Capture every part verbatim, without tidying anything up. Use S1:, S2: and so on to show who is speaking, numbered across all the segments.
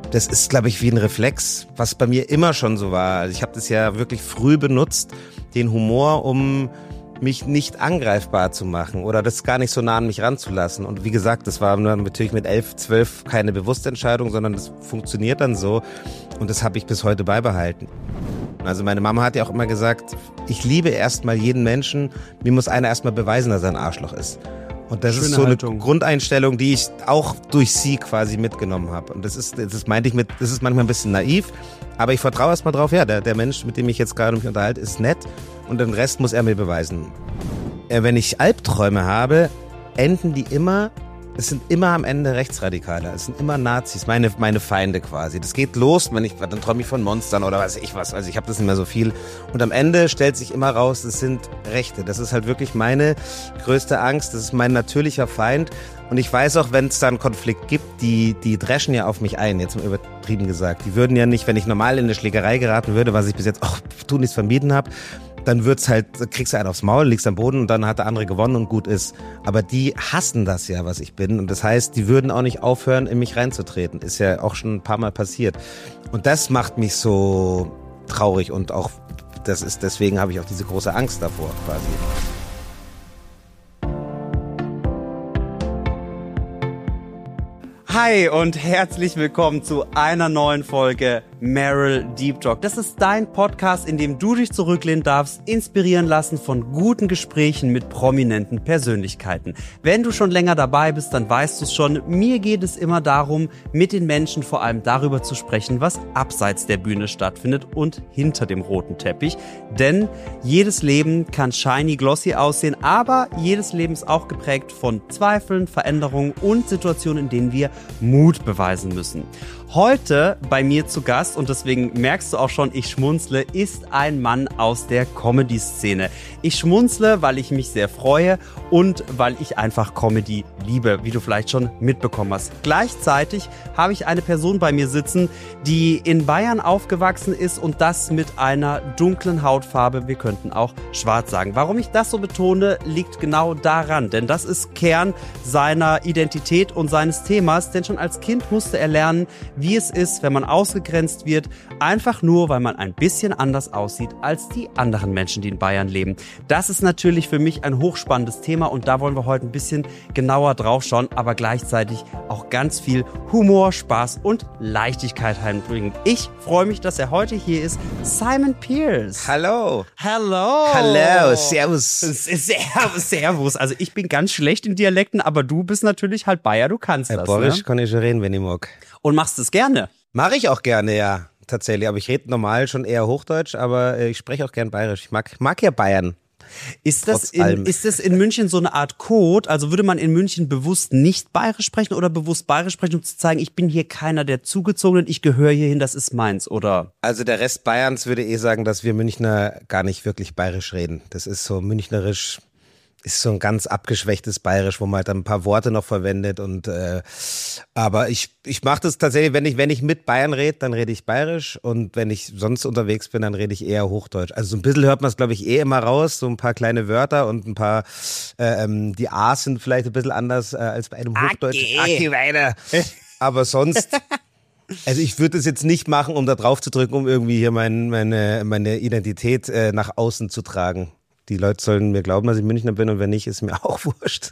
S1: das ist, glaube ich, wie ein Reflex, was bei mir immer schon so war. Also ich habe das ja wirklich früh benutzt, den Humor, um mich nicht angreifbar zu machen oder das gar nicht so nah an mich ranzulassen. Und wie gesagt, das war natürlich mit elf, zwölf keine bewusste Entscheidung, sondern das funktioniert dann so und das habe ich bis heute beibehalten. Also meine Mama hat ja auch immer gesagt, ich liebe erstmal jeden Menschen, mir muss einer erstmal beweisen, dass er ein Arschloch ist. Und das Schöne ist so Haltung. Eine Grundeinstellung, die ich auch durch sie quasi mitgenommen habe. Und das ist, das meinte ich mit, das ist manchmal ein bisschen naiv, aber ich vertraue erstmal drauf, ja, der, der Mensch, mit dem ich jetzt gerade mich unterhalte, ist nett und den Rest muss er mir beweisen. Äh, wenn ich Albträume habe, enden die immer, es sind immer am Ende Rechtsradikale, es sind immer Nazis, meine, meine Feinde quasi. Das geht los, wenn ich, dann träume ich von Monstern oder weiß ich was, also ich habe das nicht mehr so viel. Und am Ende stellt sich immer raus, es sind Rechte. Das ist halt wirklich meine größte Angst, das ist mein natürlicher Feind. Und ich weiß auch, wenn es da einen Konflikt gibt, die, die dreschen ja auf mich ein, jetzt mal übertrieben gesagt. Die würden ja nicht, wenn ich normal in eine Schlägerei geraten würde, was ich bis jetzt auch tunlichst vermieden habe, dann wird's halt, kriegst du einen aufs Maul, liegst am Boden und dann hat der andere gewonnen und gut ist. Aber die hassen das ja, was ich bin. Und das heißt, die würden auch nicht aufhören, in mich reinzutreten. Ist ja auch schon ein paar Mal passiert. Und das macht mich so traurig und auch, das ist, deswegen habe ich auch diese große Angst davor quasi.
S2: Hi und herzlich willkommen zu einer neuen Folge Meryl Deep Talk. Das ist dein Podcast, in dem du dich zurücklehnen darfst, inspirieren lassen von guten Gesprächen mit prominenten Persönlichkeiten. Wenn du schon länger dabei bist, dann weißt du es schon. Mir geht es immer darum, mit den Menschen vor allem darüber zu sprechen, was abseits der Bühne stattfindet und hinter dem roten Teppich. Denn jedes Leben kann shiny, glossy aussehen, aber jedes Leben ist auch geprägt von Zweifeln, Veränderungen und Situationen, in denen wir Mut beweisen müssen. Heute bei mir zu Gast, und deswegen merkst du auch schon, ich schmunzle, ist ein Mann aus der Comedy-Szene. Ich schmunzle, weil ich mich sehr freue und weil ich einfach Comedy liebe, wie du vielleicht schon mitbekommen hast. Gleichzeitig habe ich eine Person bei mir sitzen, die in Bayern aufgewachsen ist und das mit einer dunklen Hautfarbe. Wir könnten auch schwarz sagen. Warum ich das so betone, liegt genau daran, denn das ist Kern seiner Identität und seines Themas, denn schon als Kind musste er lernen, wie es ist, wenn man ausgegrenzt wird, einfach nur, weil man ein bisschen anders aussieht als die anderen Menschen, die in Bayern leben. Das ist natürlich für mich ein hochspannendes Thema und da wollen wir heute ein bisschen genauer drauf schauen, aber gleichzeitig auch ganz viel Humor, Spaß und Leichtigkeit heimbringen. Ich freue mich, dass er heute hier ist, Simon Pearce.
S1: Hallo.
S2: Hallo.
S1: Hallo, servus.
S2: Servus, servus. Also ich bin ganz schlecht in Dialekten, aber du bist natürlich halt Bayer, du kannst
S1: Herr
S2: das.
S1: Boris,
S2: ne?
S1: kann ich schon reden, wenn ich mag.
S2: Und machst es gerne?
S1: Mache ich auch gerne, ja, tatsächlich. Aber ich rede normal schon eher Hochdeutsch, aber äh, ich spreche auch gern Bayerisch. Ich mag, mag ja Bayern.
S2: Ist das, in, ist das in München so eine Art Code? Also würde man in München bewusst nicht Bayerisch sprechen oder bewusst Bayerisch sprechen, um zu zeigen, ich bin hier keiner der Zugezogenen, ich gehöre hierhin, das ist meins, oder?
S1: Also der Rest Bayerns würde eh sagen, dass wir Münchner gar nicht wirklich bayerisch reden. Das ist so münchnerisch, ist so ein ganz abgeschwächtes Bayerisch, wo man halt dann ein paar Worte noch verwendet und äh, aber ich ich mache das tatsächlich, wenn ich wenn ich mit Bayern rede, dann rede ich Bayerisch und wenn ich sonst unterwegs bin, dann rede ich eher Hochdeutsch. Also so ein bisschen hört man es, glaube ich, eh immer raus, so ein paar kleine Wörter und ein paar äh, ähm, die A's sind vielleicht ein bisschen anders äh, als bei einem Hochdeutsch.
S2: Aki weiter.
S1: Aber sonst also ich würde es jetzt nicht machen, um da drauf zu drücken, um irgendwie hier mein, meine meine Identität äh, nach außen zu tragen. Die Leute sollen mir glauben, dass ich Münchner bin und wenn nicht, ist mir auch wurscht.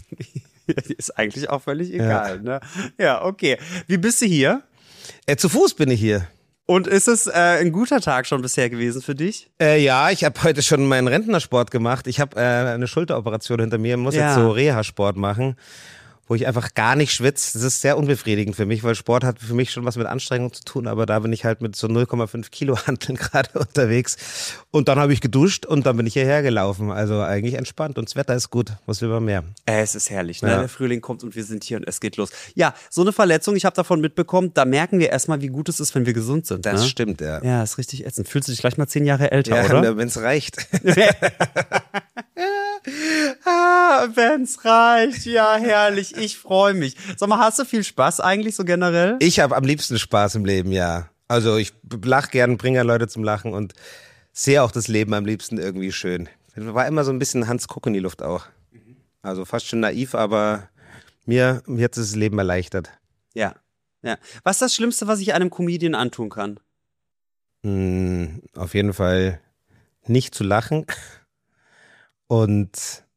S2: Ist eigentlich auch völlig egal, ja. ne? Ja, okay. Wie bist du hier?
S1: Äh, zu Fuß bin ich hier.
S2: Und ist es äh, ein guter Tag schon bisher gewesen für dich?
S1: Äh, ja, ich habe heute schon meinen Rentnersport gemacht. Ich habe äh, eine Schulteroperation hinter mir, muss
S2: ja.
S1: jetzt so Reha-Sport machen, wo ich einfach gar nicht schwitze. Das ist sehr unbefriedigend für mich, weil Sport hat für mich schon was mit Anstrengung zu tun, aber da bin ich halt mit so null Komma fünf Kilo Hanteln gerade unterwegs. Und dann habe ich geduscht und dann bin ich hierher gelaufen. Also eigentlich entspannt und das Wetter ist gut. Was will man mehr?
S2: Äh, es ist herrlich, ne?
S1: Ja.
S2: Der Frühling kommt und wir sind hier und es geht los. Ja, so eine Verletzung, ich habe davon mitbekommen, da merken wir erstmal, wie gut es ist, wenn wir gesund sind.
S1: Das
S2: ne?
S1: stimmt, ja.
S2: Ja, ist richtig ätzend. Fühlst du dich gleich mal zehn Jahre älter,
S1: Ja,
S2: oder?
S1: wenn es reicht.
S2: Ah, wenn's reicht. Ja, herrlich. Ich freue mich. Sag mal, hast du viel Spaß eigentlich so generell?
S1: Ich habe am liebsten Spaß im Leben, ja. Also ich lach gern, bringe Leute zum Lachen und sehe auch das Leben am liebsten irgendwie schön. War immer so ein bisschen Hans Kuck in die Luft auch. Also fast schon naiv, aber mir, mir hat es das Leben erleichtert.
S2: Ja. Ja. Was ist das Schlimmste, was ich einem Comedian antun kann?
S1: Hm, auf jeden Fall nicht zu lachen und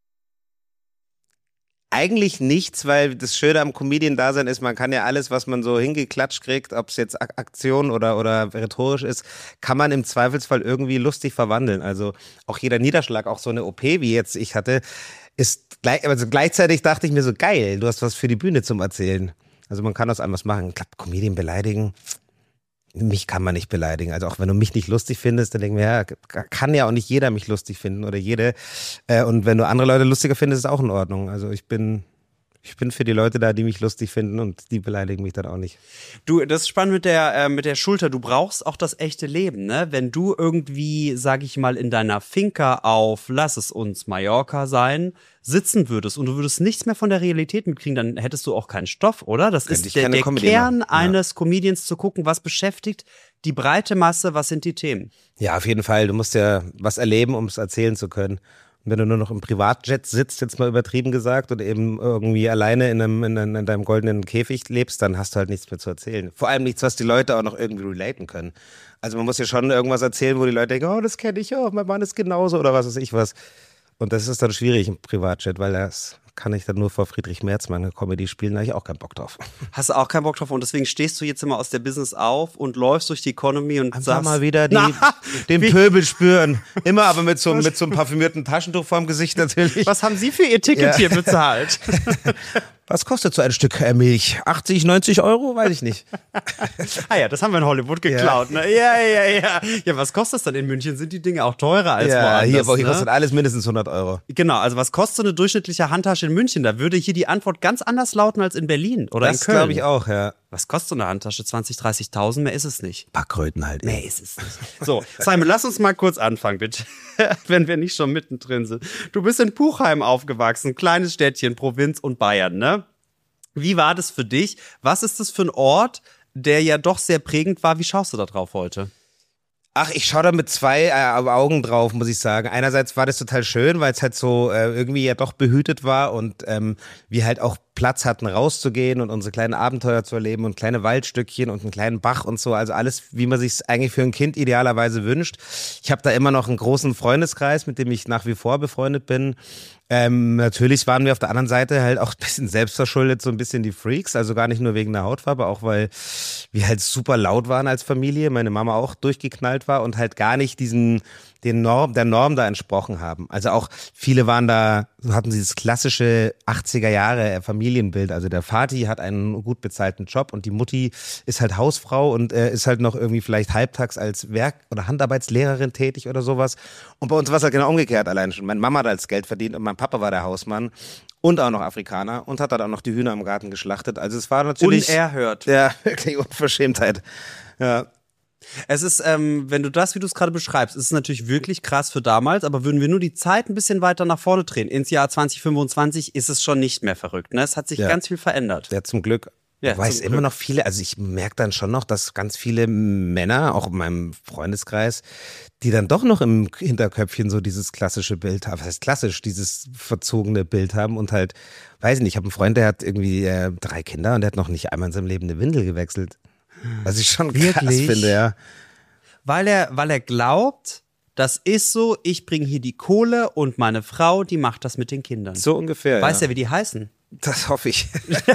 S1: eigentlich nichts, weil das Schöne am Comedian-Dasein ist, man kann ja alles, was man so hingeklatscht kriegt, ob es jetzt Ak- Aktion oder, oder rhetorisch ist, kann man im Zweifelsfall irgendwie lustig verwandeln. Also auch jeder Niederschlag, auch so eine O P, wie jetzt ich hatte, ist gleich, also gleichzeitig dachte ich mir so, geil, du hast was für die Bühne zum Erzählen. Also man kann aus allem was machen. Ich glaube, Comedian beleidigen, mich kann man nicht beleidigen. Also auch wenn du mich nicht lustig findest, dann denken wir, ja, kann ja auch nicht jeder mich lustig finden oder jede. Äh, und wenn du andere Leute lustiger findest, ist es auch in Ordnung. Also ich bin, ich bin für die Leute da, die mich lustig finden und die beleidigen mich dann auch nicht.
S2: Du, das ist spannend mit der, äh, mit der Schulter. Du brauchst auch das echte Leben, ne? Wenn du irgendwie, sag ich mal, in deiner Finca auf, lass es uns Mallorca sein, sitzen würdest und du würdest nichts mehr von der Realität mitkriegen, dann hättest du auch keinen Stoff, oder? Das
S1: Könnte ich
S2: ist der,
S1: keine
S2: der
S1: Comedy
S2: Kern
S1: machen. Ja.
S2: eines Comedians, zu gucken, was beschäftigt die breite Masse, was sind die Themen?
S1: Ja, auf jeden Fall. Du musst ja was erleben, um es erzählen zu können. Und wenn du nur noch im Privatjet sitzt, jetzt mal übertrieben gesagt, oder eben irgendwie alleine in, einem, in, einem, in deinem goldenen Käfig lebst, dann hast du halt nichts mehr zu erzählen. Vor allem nichts, was die Leute auch noch irgendwie relaten können. Also man muss ja schon irgendwas erzählen, wo die Leute denken, oh, das kenne ich, oh, mein Mann ist genauso oder was weiß ich was. Und das ist dann schwierig im Privatjet, weil das kann ich dann nur vor Friedrich Merz meine Comedy spielen, da habe ich auch keinen Bock drauf.
S2: Hast du auch keinen Bock drauf und deswegen stehst du jetzt immer aus der Business auf und läufst durch die Economy und
S1: Einfach
S2: sagst
S1: mal wieder die,
S2: Na,
S1: den
S2: wie-
S1: Pöbel spüren. Immer aber mit so, mit so einem parfümierten Taschentuch vorm Gesicht natürlich.
S2: Was haben Sie für Ihr Ticket
S1: Ja.
S2: hier bezahlt?
S1: Was kostet so ein Stück äh, Milch? achtzig, neunzig Euro? Weiß ich nicht.
S2: Ah ja, das haben wir in Hollywood geklaut, ne? Ja, ja, ja. Ja, was kostet das dann in München? Sind die Dinge auch teurer als
S1: Ja,
S2: woanders?
S1: hier, hier
S2: ne?
S1: kostet alles mindestens hundert Euro.
S2: Genau, also was kostet so eine durchschnittliche Handtasche in München? Da würde hier die Antwort ganz anders lauten als in Berlin oder
S1: Das
S2: in Köln.
S1: glaube ich auch, ja.
S2: Was kostet so eine Handtasche? zwanzig, dreißigtausend? Mehr ist es nicht.
S1: Backkröten halt.
S2: Mehr ist es nicht. So, Simon, lass uns mal kurz anfangen, bitte. Wenn wir nicht schon mittendrin sind. Du bist in Puchheim aufgewachsen, kleines Städtchen, Provinz und Bayern, ne? Wie war das für dich? Was ist das für ein Ort, der ja doch sehr prägend war? Wie schaust du da drauf heute?
S1: Ach, ich schaue da mit zwei äh, Augen drauf, muss ich sagen. Einerseits war das total schön, weil es halt so äh, irgendwie ja doch behütet war und ähm, wir halt auch Platz hatten, rauszugehen und unsere kleinen Abenteuer zu erleben und kleine Waldstückchen und einen kleinen Bach und so. Also alles, wie man sich es eigentlich für ein Kind idealerweise wünscht. Ich habe da immer noch einen großen Freundeskreis, mit dem ich nach wie vor befreundet bin. Ähm, natürlich waren wir auf der anderen Seite halt auch ein bisschen selbstverschuldet, so ein bisschen die Freaks, also gar nicht nur wegen der Hautfarbe, auch weil wir halt super laut waren als Familie, meine Mama auch durchgeknallt war und halt gar nicht diesen, den Norm, der Norm da entsprochen haben. Also auch viele waren da, hatten dieses klassische achtziger Jahre Familienbild, also der Vati hat einen gut bezahlten Job und die Mutti ist halt Hausfrau und äh, ist halt noch irgendwie vielleicht halbtags als Werk- oder Handarbeitslehrerin tätig oder sowas. Und bei uns war es halt genau umgekehrt allein schon. Meine Mama hat als Geld verdient und mein Papa war der Hausmann und auch noch Afrikaner und hat dann auch noch die Hühner im Garten geschlachtet. Also es war natürlich...
S2: Unerhört.
S1: Ja, wirklich Unverschämtheit. Ja.
S2: Es ist, ähm, wenn du das, wie du es gerade beschreibst, ist es natürlich wirklich krass für damals, aber würden wir nur die Zeit ein bisschen weiter nach vorne drehen, ins Jahr zwanzig fünfundzwanzig, ist es schon nicht mehr verrückt. Ne? Es hat sich
S1: Ja.
S2: ganz viel verändert.
S1: Ja, zum Glück.
S2: Ja,
S1: Ich weiß
S2: zum
S1: immer
S2: Glück.
S1: noch viele, also ich merke dann schon noch, dass ganz viele Männer, auch in meinem Freundeskreis, die dann doch noch im Hinterköpfchen so dieses klassische Bild haben, was heißt klassisch, dieses verzogene Bild haben und halt, weiß ich nicht, ich habe einen Freund, der hat irgendwie äh, drei Kinder und der hat noch nicht einmal in seinem Leben eine Windel gewechselt. Was ich schon krass
S2: Wirklich?
S1: finde, ja.
S2: Weil er, weil er glaubt, das ist so, ich bringe hier die Kohle und meine Frau, die macht das mit den Kindern.
S1: So ungefähr,
S2: Weißt du,
S1: ja.
S2: wie die heißen?
S1: Das hoffe ich.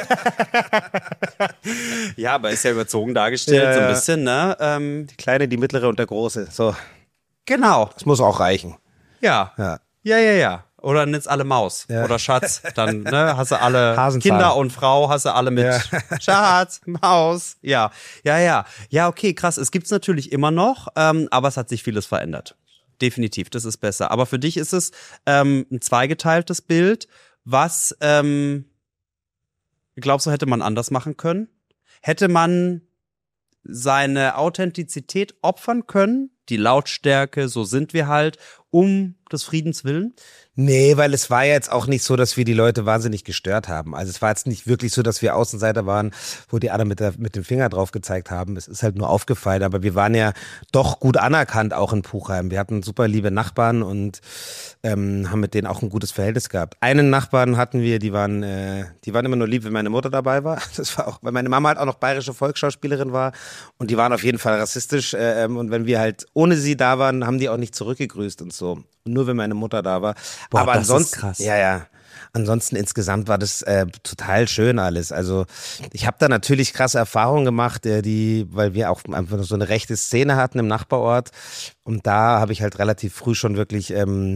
S2: Ja, aber ist ja überzogen dargestellt,
S1: Ja,
S2: so ein
S1: ja.
S2: bisschen, ne? Ähm,
S1: Die Kleine, die Mittlere und der Große. So,
S2: genau,
S1: das muss auch reichen.
S2: ja.
S1: Ja.
S2: Ja, ja, ja. Oder nenn's alle Maus.
S1: Ja.
S2: Oder Schatz. Dann ne, hast du alle
S1: Hasenzahn.
S2: Kinder und Frau, hast du alle mit
S1: Ja.
S2: Schatz, Maus. Ja, ja, ja. Ja, okay, krass. Es gibt's natürlich immer noch, ähm, aber es hat sich vieles verändert. Definitiv, das ist besser. Aber für dich ist es ähm, ein zweigeteiltes Bild. Was ähm, glaubst du, hätte man anders machen können? Hätte man seine Authentizität opfern können? Die Lautstärke, so sind wir halt, um des Friedens willen?
S1: Nee, weil es war ja jetzt auch nicht so, dass wir die Leute wahnsinnig gestört haben. Also es war jetzt nicht wirklich so, dass wir Außenseiter waren, wo die alle mit, der, mit dem Finger drauf gezeigt haben. Es ist halt nur aufgefallen, aber wir waren ja doch gut anerkannt auch in Puchheim. Wir hatten super liebe Nachbarn und ähm, haben mit denen auch ein gutes Verhältnis gehabt. Einen Nachbarn hatten wir, die waren, äh, die waren immer nur lieb, wenn meine Mutter dabei war. Das war auch, weil meine Mama halt auch noch bayerische Volksschauspielerin war und die waren auf jeden Fall rassistisch. Äh, und wenn wir halt ohne sie da waren, haben die auch nicht zurückgegrüßt und so. Nur wenn meine Mutter da war.
S2: Boah,
S1: aber
S2: das
S1: ansonsten,
S2: ist krass.
S1: ja, ja. Ansonsten insgesamt war das äh, total schön alles. Also ich habe da natürlich krasse Erfahrungen gemacht, äh, die, weil wir auch einfach so eine rechte Szene hatten im Nachbarort. Und da habe ich halt relativ früh schon wirklich ähm,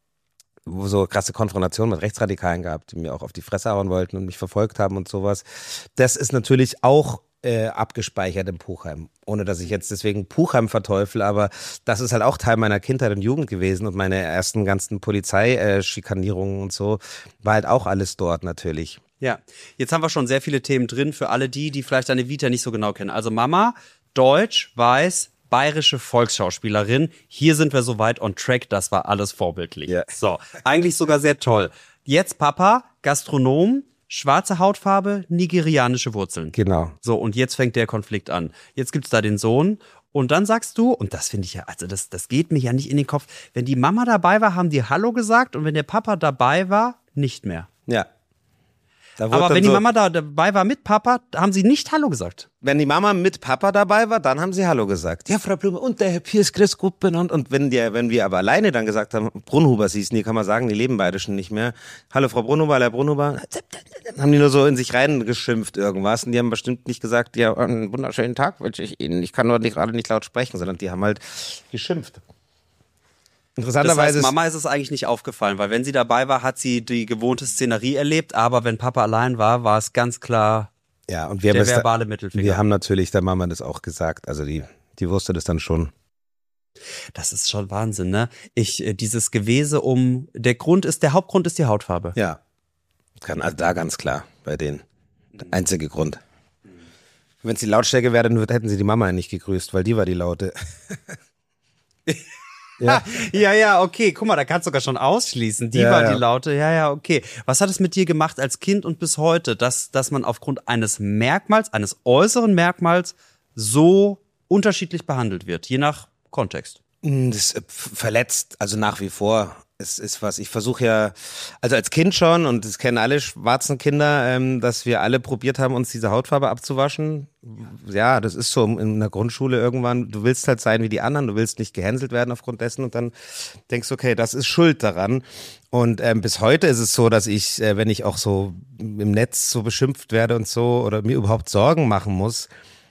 S1: so krasse Konfrontationen mit Rechtsradikalen gehabt, die mir auch auf die Fresse hauen wollten und mich verfolgt haben und sowas. Das ist natürlich auch Äh, abgespeichert im Puchheim. Ohne, dass ich jetzt deswegen Puchheim verteufel, aber das ist halt auch Teil meiner Kindheit und Jugend gewesen und meine ersten ganzen Polizeischikanierungen und so, war halt auch alles dort natürlich.
S2: Ja, jetzt haben wir schon sehr viele Themen drin für alle die, die vielleicht deine Vita nicht so genau kennen. Also Mama, Deutsch, weiß, bayerische Volksschauspielerin. Hier sind wir soweit on track, das war alles vorbildlich.
S1: Ja.
S2: So, eigentlich sogar sehr toll. Jetzt Papa, Gastronom, schwarze Hautfarbe, nigerianische Wurzeln.
S1: Genau.
S2: So, und jetzt fängt der Konflikt an. Jetzt gibt's da den Sohn und dann sagst du, und das finde ich ja, also das, das geht mir ja nicht in den Kopf, wenn die Mama dabei war, haben die Hallo gesagt und wenn der Papa dabei war, nicht mehr.
S1: Ja. Da wurde
S2: Aber
S1: dann
S2: wenn die
S1: so,
S2: Mama da dabei war mit Papa, haben sie nicht Hallo gesagt.
S1: Wenn die Mama mit Papa dabei war, dann haben sie Hallo gesagt. Ja, Frau Blume, und der Herr Piers Chris gut benannt. Und wenn die, wenn wir aber alleine dann gesagt haben, Brunhuber hießen die, kann man sagen, die leben beide schon nicht mehr. Hallo Frau Brunhuber, Herr Brunhuber. Haben die nur so in sich reingeschimpft irgendwas. Und die haben bestimmt nicht gesagt, ja, einen wunderschönen Tag wünsche ich Ihnen. Ich kann nur nicht, gerade nicht laut sprechen, sondern die haben halt geschimpft. Interessanterweise.
S2: Das heißt, Mama ist es eigentlich nicht aufgefallen, weil wenn sie dabei war, hat sie die gewohnte Szenerie erlebt, aber wenn Papa allein war, war es ganz klar
S1: ja, und wir
S2: der
S1: haben
S2: verbale
S1: da,
S2: Mittelfinger.
S1: Wir haben natürlich der Mama das auch gesagt, also die, die wusste das dann schon.
S2: Das ist schon Wahnsinn, ne? Ich, äh, dieses Gewese um, der Grund ist, der Hauptgrund ist die Hautfarbe.
S1: Ja, kann also da ganz klar bei denen. Der einzige Grund. Wenn es die Lautstärke wäre, dann hätten sie die Mama nicht gegrüßt, weil die war die Laute.
S2: Ja. ja, ja, okay. Guck mal, da kannst du sogar schon ausschließen. Die
S1: ja,
S2: war
S1: ja.
S2: die Laute. Ja, ja, okay. Was hat es mit dir gemacht als Kind und bis heute, dass, dass man aufgrund eines Merkmals, eines äußeren Merkmals so unterschiedlich behandelt wird, je nach Kontext?
S1: Das verletzt, also nach wie vor. Es ist was, ich versuche ja, also als Kind schon, und das kennen alle schwarzen Kinder, ähm, dass wir alle probiert haben, uns diese Hautfarbe abzuwaschen. Ja, das ist so in der Grundschule irgendwann, du willst halt sein wie die anderen, du willst nicht gehänselt werden aufgrund dessen und dann denkst du, okay, das ist schuld daran. Und ähm, bis heute ist es so, dass ich, äh, wenn ich auch so im Netz so beschimpft werde und so oder mir überhaupt Sorgen machen muss,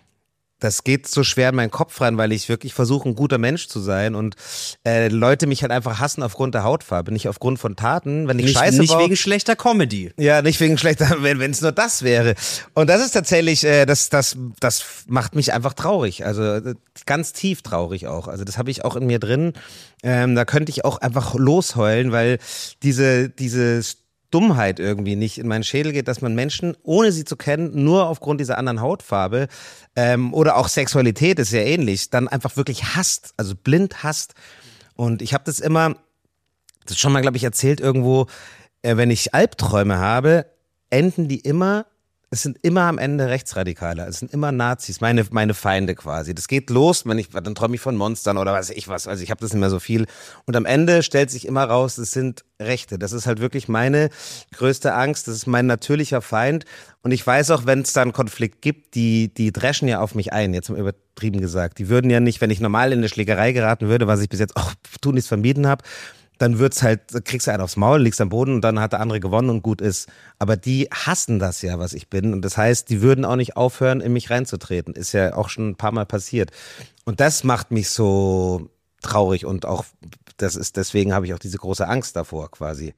S1: das geht so schwer in meinen Kopf rein, weil ich wirklich versuche, ein guter Mensch zu sein und äh, Leute mich halt einfach hassen aufgrund der Hautfarbe, nicht aufgrund von Taten. Wenn ich
S2: Nicht,
S1: Scheiße
S2: nicht
S1: baue,
S2: wegen schlechter Comedy.
S1: ja, nicht wegen schlechter, wenn es nur das wäre. Und das ist tatsächlich, äh, das, das, das macht mich einfach traurig. Also äh, ganz tief traurig auch. Also das habe ich auch in mir drin. Ähm, da könnte ich auch einfach losheulen, weil diese, dieses Dummheit irgendwie nicht in meinen Schädel geht, dass man Menschen, ohne sie zu kennen, nur aufgrund dieser anderen Hautfarbe ähm, oder auch Sexualität ist ja ähnlich, dann einfach wirklich hasst, also blind hasst. Und ich habe das immer, das schon mal, glaube ich, erzählt irgendwo, äh, wenn ich Albträume habe, enden die immer, es sind immer am Ende Rechtsradikale, es sind immer Nazis, meine meine Feinde quasi. Das geht los, wenn ich, dann träume ich von Monstern oder weiß ich was, also ich habe das nicht mehr so viel. Und am Ende stellt sich immer raus, es sind Rechte. Das ist halt wirklich meine größte Angst, das ist mein natürlicher Feind. Und ich weiß auch, wenn es da einen Konflikt gibt, die die dreschen ja auf mich ein, jetzt mal übertrieben gesagt. Die würden ja nicht, wenn ich normal in eine Schlägerei geraten würde, was ich bis jetzt auch tunlichst vermieden habe, dann wird's halt, kriegst du einen aufs Maul, liegst am Boden und dann hat der andere gewonnen und gut ist. Aber die hassen das ja, was ich bin. Und das heißt, die würden auch nicht aufhören, in mich reinzutreten. Ist ja auch schon ein paar Mal passiert. Und das macht mich so traurig und auch, das ist, deswegen habe ich auch diese große Angst davor quasi.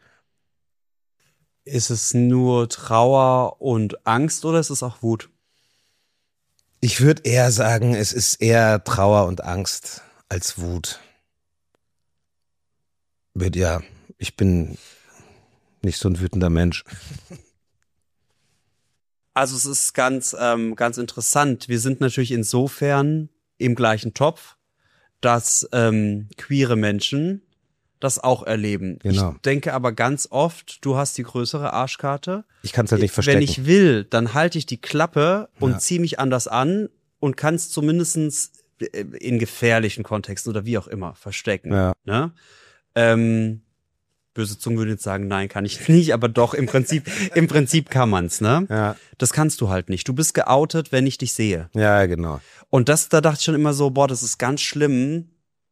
S2: Ist es nur Trauer und Angst oder ist es auch Wut?
S1: Ich würde eher sagen, es ist eher Trauer und Angst als Wut. Ja, ich bin nicht so ein wütender Mensch.
S2: Also es ist ganz, ähm, ganz interessant. Wir sind natürlich insofern im gleichen Topf, dass ähm, queere Menschen das auch erleben.
S1: Genau.
S2: Ich denke aber ganz oft, du hast die größere Arschkarte.
S1: Ich kann es halt nicht verstecken.
S2: Wenn ich will, dann halte ich die Klappe und
S1: Ja.
S2: ziehe mich anders an und kann es zumindest in gefährlichen Kontexten oder wie auch immer verstecken.
S1: Ja.
S2: Ne? Ähm, böse Zungen würden jetzt sagen, nein, kann ich nicht, aber doch, im Prinzip, im Prinzip kann man's, ne?
S1: Ja.
S2: Das kannst du halt nicht. Du bist geoutet, wenn ich dich sehe.
S1: Ja, genau.
S2: Und das, da dachte ich schon immer so, boah, das ist ganz schlimm.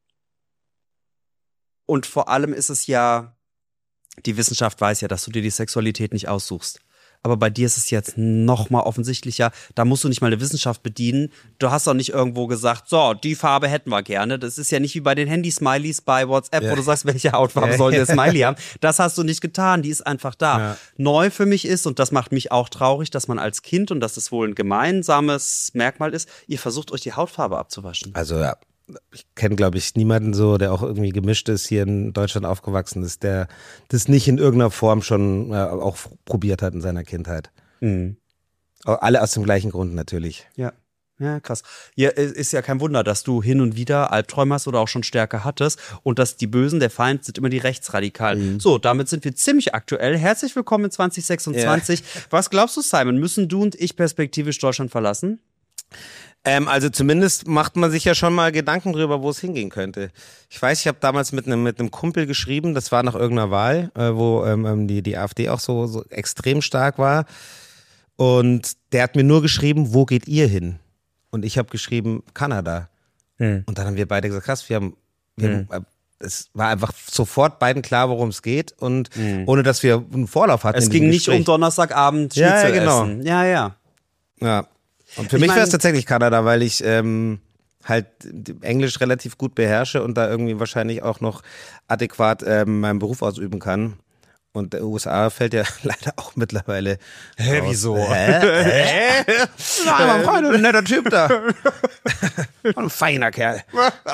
S2: Und vor allem ist es ja, die Wissenschaft weiß ja, dass du dir die Sexualität nicht aussuchst. Aber bei dir ist es jetzt noch mal offensichtlicher, da musst du nicht mal eine Wissenschaft bedienen. Du hast doch nicht irgendwo gesagt, so, die Farbe hätten wir gerne. Das ist ja nicht wie bei den Handy-Smileys bei WhatsApp,
S1: Ja.
S2: wo du sagst, welche Hautfarbe
S1: Ja.
S2: soll der Smiley haben. Das hast du nicht getan, die ist einfach da.
S1: Ja.
S2: Neu für mich ist, und das macht mich auch traurig, dass man als Kind, und das ist wohl ein gemeinsames Merkmal ist, ihr versucht euch die Hautfarbe abzuwaschen.
S1: Also ja, ich kenne, glaube ich, niemanden so, der auch irgendwie gemischt ist, hier in Deutschland aufgewachsen ist, der das nicht in irgendeiner Form schon äh, auch probiert hat in seiner Kindheit.
S2: Mhm.
S1: Alle aus dem gleichen Grund natürlich.
S2: Ja. Ja, krass. Ja, es ist ja kein Wunder, dass du hin und wieder Albträume hast oder auch schon stärker hattest und dass die Bösen, der Feind, sind immer die Rechtsradikalen. Mhm. So, damit sind wir ziemlich aktuell. Herzlich willkommen in zwanzig sechsundzwanzig. Ja. Was glaubst du, Simon? Müssen du und ich perspektivisch Deutschland verlassen?
S1: Ähm, also zumindest macht man sich ja schon mal Gedanken drüber, wo es hingehen könnte. Ich weiß, ich habe damals mit einem mit einem Kumpel geschrieben, das war nach irgendeiner Wahl, äh, wo ähm, die die AfD auch so, so extrem stark war. Und der hat mir nur geschrieben, wo geht ihr hin? Und ich habe geschrieben, Kanada. Hm. Und dann haben wir beide gesagt, krass, wir haben, wir hm. haben es war einfach sofort beiden klar, worum es geht und hm. ohne, dass wir einen Vorlauf hatten.
S2: Es ging nicht um Donnerstagabend Schnitzel
S1: ja, ja, genau.
S2: essen. Ja, ja.
S1: Ja. Und für ich mich wäre es tatsächlich Kanada, weil ich ähm, halt Englisch relativ gut beherrsche und da irgendwie wahrscheinlich auch noch adäquat ähm, meinen Beruf ausüben kann. Und der U S A fällt ja leider auch mittlerweile.
S2: Hä,
S1: raus.
S2: wieso?
S1: Hä? Hä? Nein, mein Freund, ein netter Typ da. Ein feiner Kerl.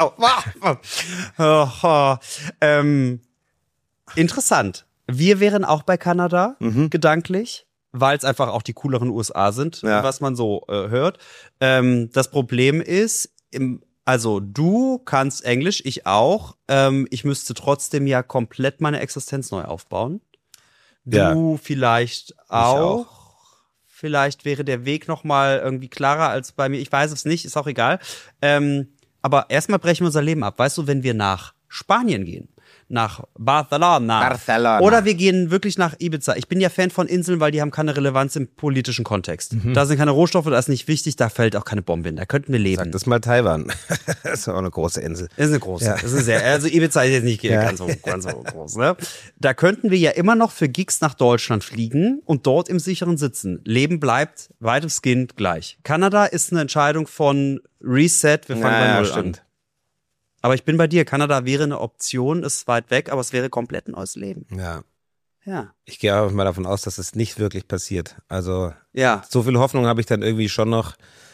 S2: oh, oh. Ähm, interessant. Wir wären auch bei Kanada, mhm. gedanklich. Weil es einfach auch die cooleren U S A sind, ja. was man so äh, hört. Ähm, das Problem ist, im, also du kannst Englisch, ich auch. Ähm, ich müsste trotzdem ja komplett meine Existenz neu aufbauen. Du
S1: ja.
S2: vielleicht auch.
S1: auch.
S2: Vielleicht wäre der Weg noch mal irgendwie klarer als bei mir. Ich weiß es nicht, ist auch egal. Ähm, aber erstmal brechen wir unser Leben ab. Weißt du, wenn wir nach Spanien gehen, nach Barcelona.
S1: Barcelona.
S2: Oder wir gehen wirklich nach Ibiza. Ich bin ja Fan von Inseln, weil die haben keine Relevanz im politischen Kontext. Mhm. Da sind keine Rohstoffe, da ist nicht wichtig, da fällt auch keine Bombe hin. Da könnten wir leben.
S1: Sag das mal Taiwan. Das ist auch eine große Insel.
S2: Das ist eine große. Ja. Das ist sehr, also Ibiza ist jetzt nicht ja. ganz, so, ganz so groß. Ne? Da könnten wir ja immer noch für Gigs nach Deutschland fliegen und dort im sicheren sitzen. Leben bleibt weitestgehend gleich. Kanada ist eine Entscheidung von Reset, wir fangen
S1: ja,
S2: bei Null
S1: ja,
S2: an. Aber ich bin bei dir. Kanada wäre eine Option, ist weit weg, aber es wäre komplett ein neues Leben.
S1: Ja.
S2: Ja.
S1: Ich gehe auch mal davon aus, dass es nicht wirklich passiert. Also
S2: ja.
S1: so viel Hoffnung habe ich dann irgendwie schon noch.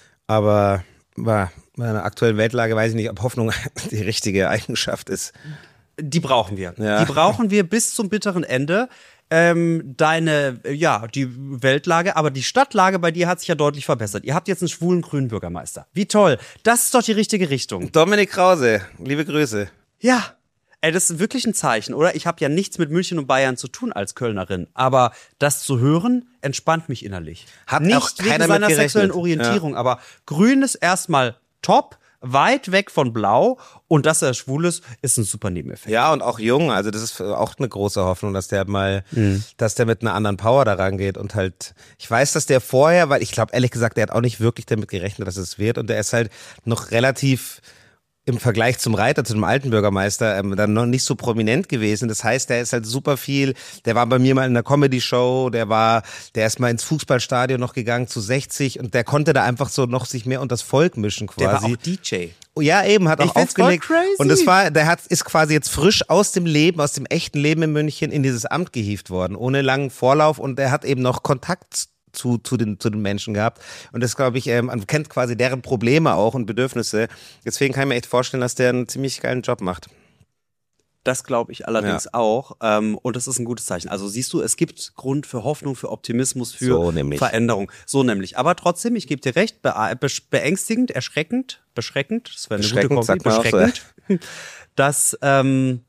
S1: Aber bei meiner aktuellen Weltlage weiß ich nicht, ob Hoffnung die richtige Eigenschaft ist.
S2: Die brauchen wir.
S1: Ja.
S2: Die brauchen wir bis zum bitteren Ende. Ähm, deine, ja, die Weltlage, aber die Stadtlage bei dir hat sich ja deutlich verbessert. Ihr habt jetzt einen schwulen grünen Bürgermeister. Wie toll. Das ist doch die richtige Richtung.
S1: Dominik Krause, liebe Grüße.
S2: Ja. Ey, das ist wirklich ein Zeichen, oder? Ich habe ja nichts mit München und Bayern zu tun als Kölnerin, aber das zu hören, entspannt mich innerlich.
S1: Hat
S2: nicht
S1: auch
S2: wegen
S1: keiner
S2: seiner
S1: mit
S2: sexuellen
S1: gerechnet.
S2: Orientierung,
S1: Ja.
S2: aber grün ist erstmal top, weit weg von blau und dass er schwul ist, ist ein super Nebeneffekt.
S1: Ja, und auch jung, also das ist auch eine große Hoffnung, dass der mal, mhm. dass der mit einer anderen Power da rangeht und halt, ich weiß, dass der vorher, weil ich glaube ehrlich gesagt, der hat auch nicht wirklich damit gerechnet, dass es wird und der ist halt noch relativ im Vergleich zum Reiter, zu dem alten Bürgermeister, ähm, dann noch nicht so prominent gewesen. Das heißt, der ist halt super viel, der war bei mir mal in einer Comedy-Show, der war, der ist mal ins Fußballstadion noch gegangen zu sechzig und der konnte da einfach so noch sich mehr unter das Volk mischen quasi.
S2: Der war auch D J.
S1: Ja, eben, hat auch
S2: Ich find's
S1: aufgelegt.
S2: voll crazy.
S1: Und das war, der hat, ist quasi jetzt frisch aus dem Leben, aus dem echten Leben in München in dieses Amt gehievt worden, ohne langen Vorlauf und der hat eben noch Kontakt zu, zu den, zu den Menschen gehabt. Und das, glaube ich, ähm, man kennt quasi deren Probleme auch und Bedürfnisse. Deswegen kann ich mir echt vorstellen, dass der einen ziemlich geilen Job macht.
S2: Das glaube ich allerdings
S1: Ja.
S2: auch. Ähm, und das ist ein gutes Zeichen. Also siehst du, es gibt Grund für Hoffnung, für Optimismus, für
S1: So nämlich.
S2: Veränderung. So nämlich. Aber trotzdem, ich gebe dir recht, be be beängstigend, erschreckend, beschreckend, das wäre eine gute
S1: Beschreckend,
S2: Kombi,
S1: sagt man auch so.
S2: beschreckend, dass, ähm,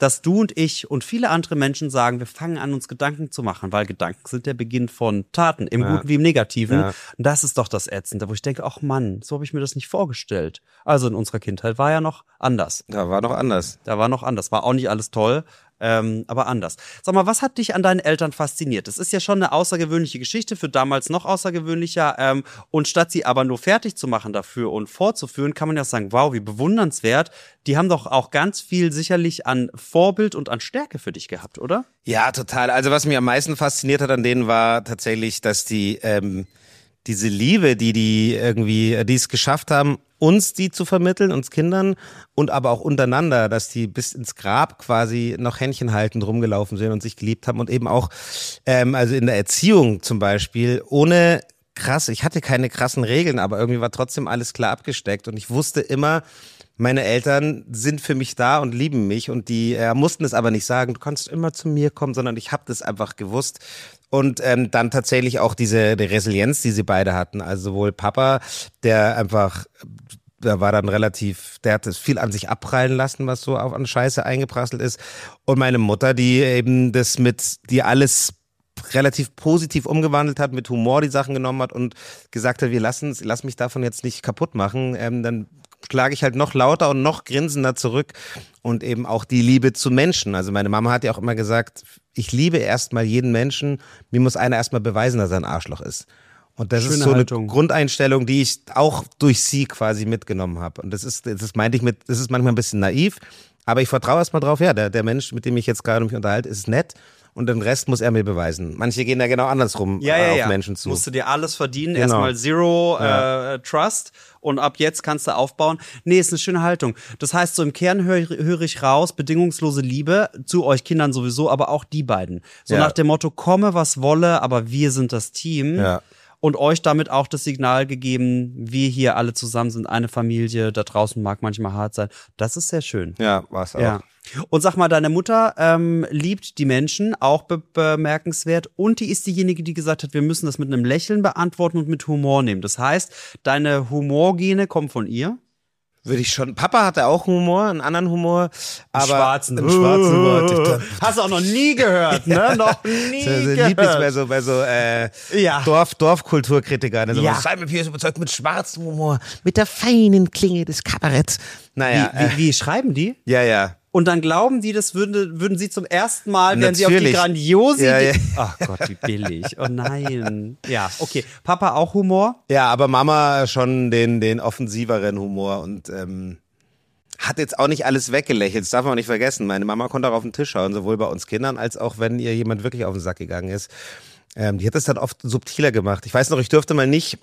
S2: dass du und ich und viele andere Menschen sagen, wir fangen an, uns Gedanken zu machen, weil Gedanken sind der Beginn von Taten, im
S1: Ja.
S2: Guten wie im Negativen.
S1: Ja.
S2: Und das ist doch das Ätzende, wo ich denke, ach Mann, so habe ich mir das nicht vorgestellt. Also in unserer Kindheit war ja noch anders.
S1: Da war noch anders.
S2: Da war noch anders, war auch nicht alles toll, ähm, aber anders. Sag mal, was hat dich an deinen Eltern fasziniert? Das ist ja schon eine außergewöhnliche Geschichte, für damals noch außergewöhnlicher. Ähm, und statt sie aber nur fertig zu machen dafür und fortzuführen, kann man ja sagen, wow, wie bewundernswert. Die haben doch auch ganz viel sicherlich an Vorbild und an Stärke für dich gehabt, oder?
S1: Ja, total. Also was mich am meisten fasziniert hat an denen war tatsächlich, dass die ähm, diese Liebe, die die irgendwie, die es geschafft haben, uns die zu vermitteln, uns Kindern und aber auch untereinander, dass die bis ins Grab quasi noch Händchen haltend rumgelaufen sind und sich geliebt haben und eben auch, ähm, also in der Erziehung zum Beispiel, ohne krass, ich hatte keine krassen Regeln, aber irgendwie war trotzdem alles klar abgesteckt und ich wusste immer, meine Eltern sind für mich da und lieben mich und die äh, mussten es aber nicht sagen, du kannst immer zu mir kommen, sondern ich habe das einfach gewusst. Und ähm, dann tatsächlich auch diese die Resilienz, die sie beide hatten. Also sowohl Papa, der einfach, der war dann relativ, der hat das viel an sich abprallen lassen, was so auf an Scheiße eingeprasselt ist. Und meine Mutter, die eben das mit, die alles relativ positiv umgewandelt hat, mit Humor die Sachen genommen hat und gesagt hat, wir lassen, lass mich davon jetzt nicht kaputt machen. Ähm, dann schlage ich halt noch lauter und noch grinsender zurück und eben auch die Liebe zu Menschen. Also meine Mama hat ja auch immer gesagt, ich liebe erstmal jeden Menschen, mir muss einer erstmal beweisen, dass er ein Arschloch ist. Und das
S2: Schöne
S1: ist so
S2: Haltung.
S1: eine Grundeinstellung, die ich auch durch sie quasi mitgenommen habe. Und das ist, das meinte ich mit, das ist manchmal ein bisschen naiv, aber ich vertraue erstmal drauf, ja, der, der Mensch, mit dem ich jetzt gerade mich unterhalte, ist nett. Und den Rest muss er mir beweisen. Manche gehen da genau andersrum
S2: Ja,
S1: äh,
S2: ja,
S1: auf
S2: ja.
S1: Menschen zu.
S2: Musst du dir alles verdienen,
S1: Genau.
S2: erstmal Zero
S1: Ja.
S2: äh, Trust und ab jetzt kannst du aufbauen. Nee, ist eine schöne Haltung. Das heißt, so im Kern höre hör ich raus, bedingungslose Liebe zu euch Kindern sowieso, aber auch die beiden. So
S1: Ja.
S2: nach dem Motto, komme was wolle, aber wir sind das Team.
S1: Ja.
S2: Und euch damit auch das Signal gegeben, wir hier alle zusammen sind eine Familie, da draußen mag manchmal hart sein. Das ist sehr schön.
S1: Ja, war's auch.
S2: Ja. Und sag mal, deine Mutter ähm, liebt die Menschen, auch be bemerkenswert. Und die ist diejenige, die gesagt hat, wir müssen das mit einem Lächeln beantworten und mit Humor nehmen. Das heißt, deine Humorgene kommen von ihr?
S1: Würde ich schon. Papa hatte auch Humor, einen anderen Humor. Aber
S2: schwarzen.
S1: Im schwarzen Humor.
S2: Hast du auch noch nie gehört, ne? Noch nie
S1: Das
S2: gehört.
S1: liebt es bei so, bei so äh,
S2: Ja.
S1: Dorf, Dorfkulturkritikern. Also
S2: Ja.
S1: Simon Pierce überzeugt mit schwarzem Humor, mit der feinen Klinge des Kabaretts. Naja,
S2: Wie, wie, wie schreiben die?
S1: äh, ja, ja.
S2: Und dann glauben die, das würden, würden sie zum ersten Mal, wären sie auf die
S1: Natürlich.
S2: grandiose
S1: Ja,
S2: Idee.
S1: ja.
S2: Ach Gott, wie billig. Oh nein. Ja, okay. Papa auch Humor?
S1: Ja, aber Mama schon den, den offensiveren Humor und ähm, hat jetzt auch nicht alles weggelächelt. Das darf man auch nicht vergessen. Meine Mama konnte auch auf den Tisch schauen, sowohl bei uns Kindern, als auch wenn ihr jemand wirklich auf den Sack gegangen ist. Ähm, die hat das dann oft subtiler gemacht. Ich weiß noch, ich durfte mal nicht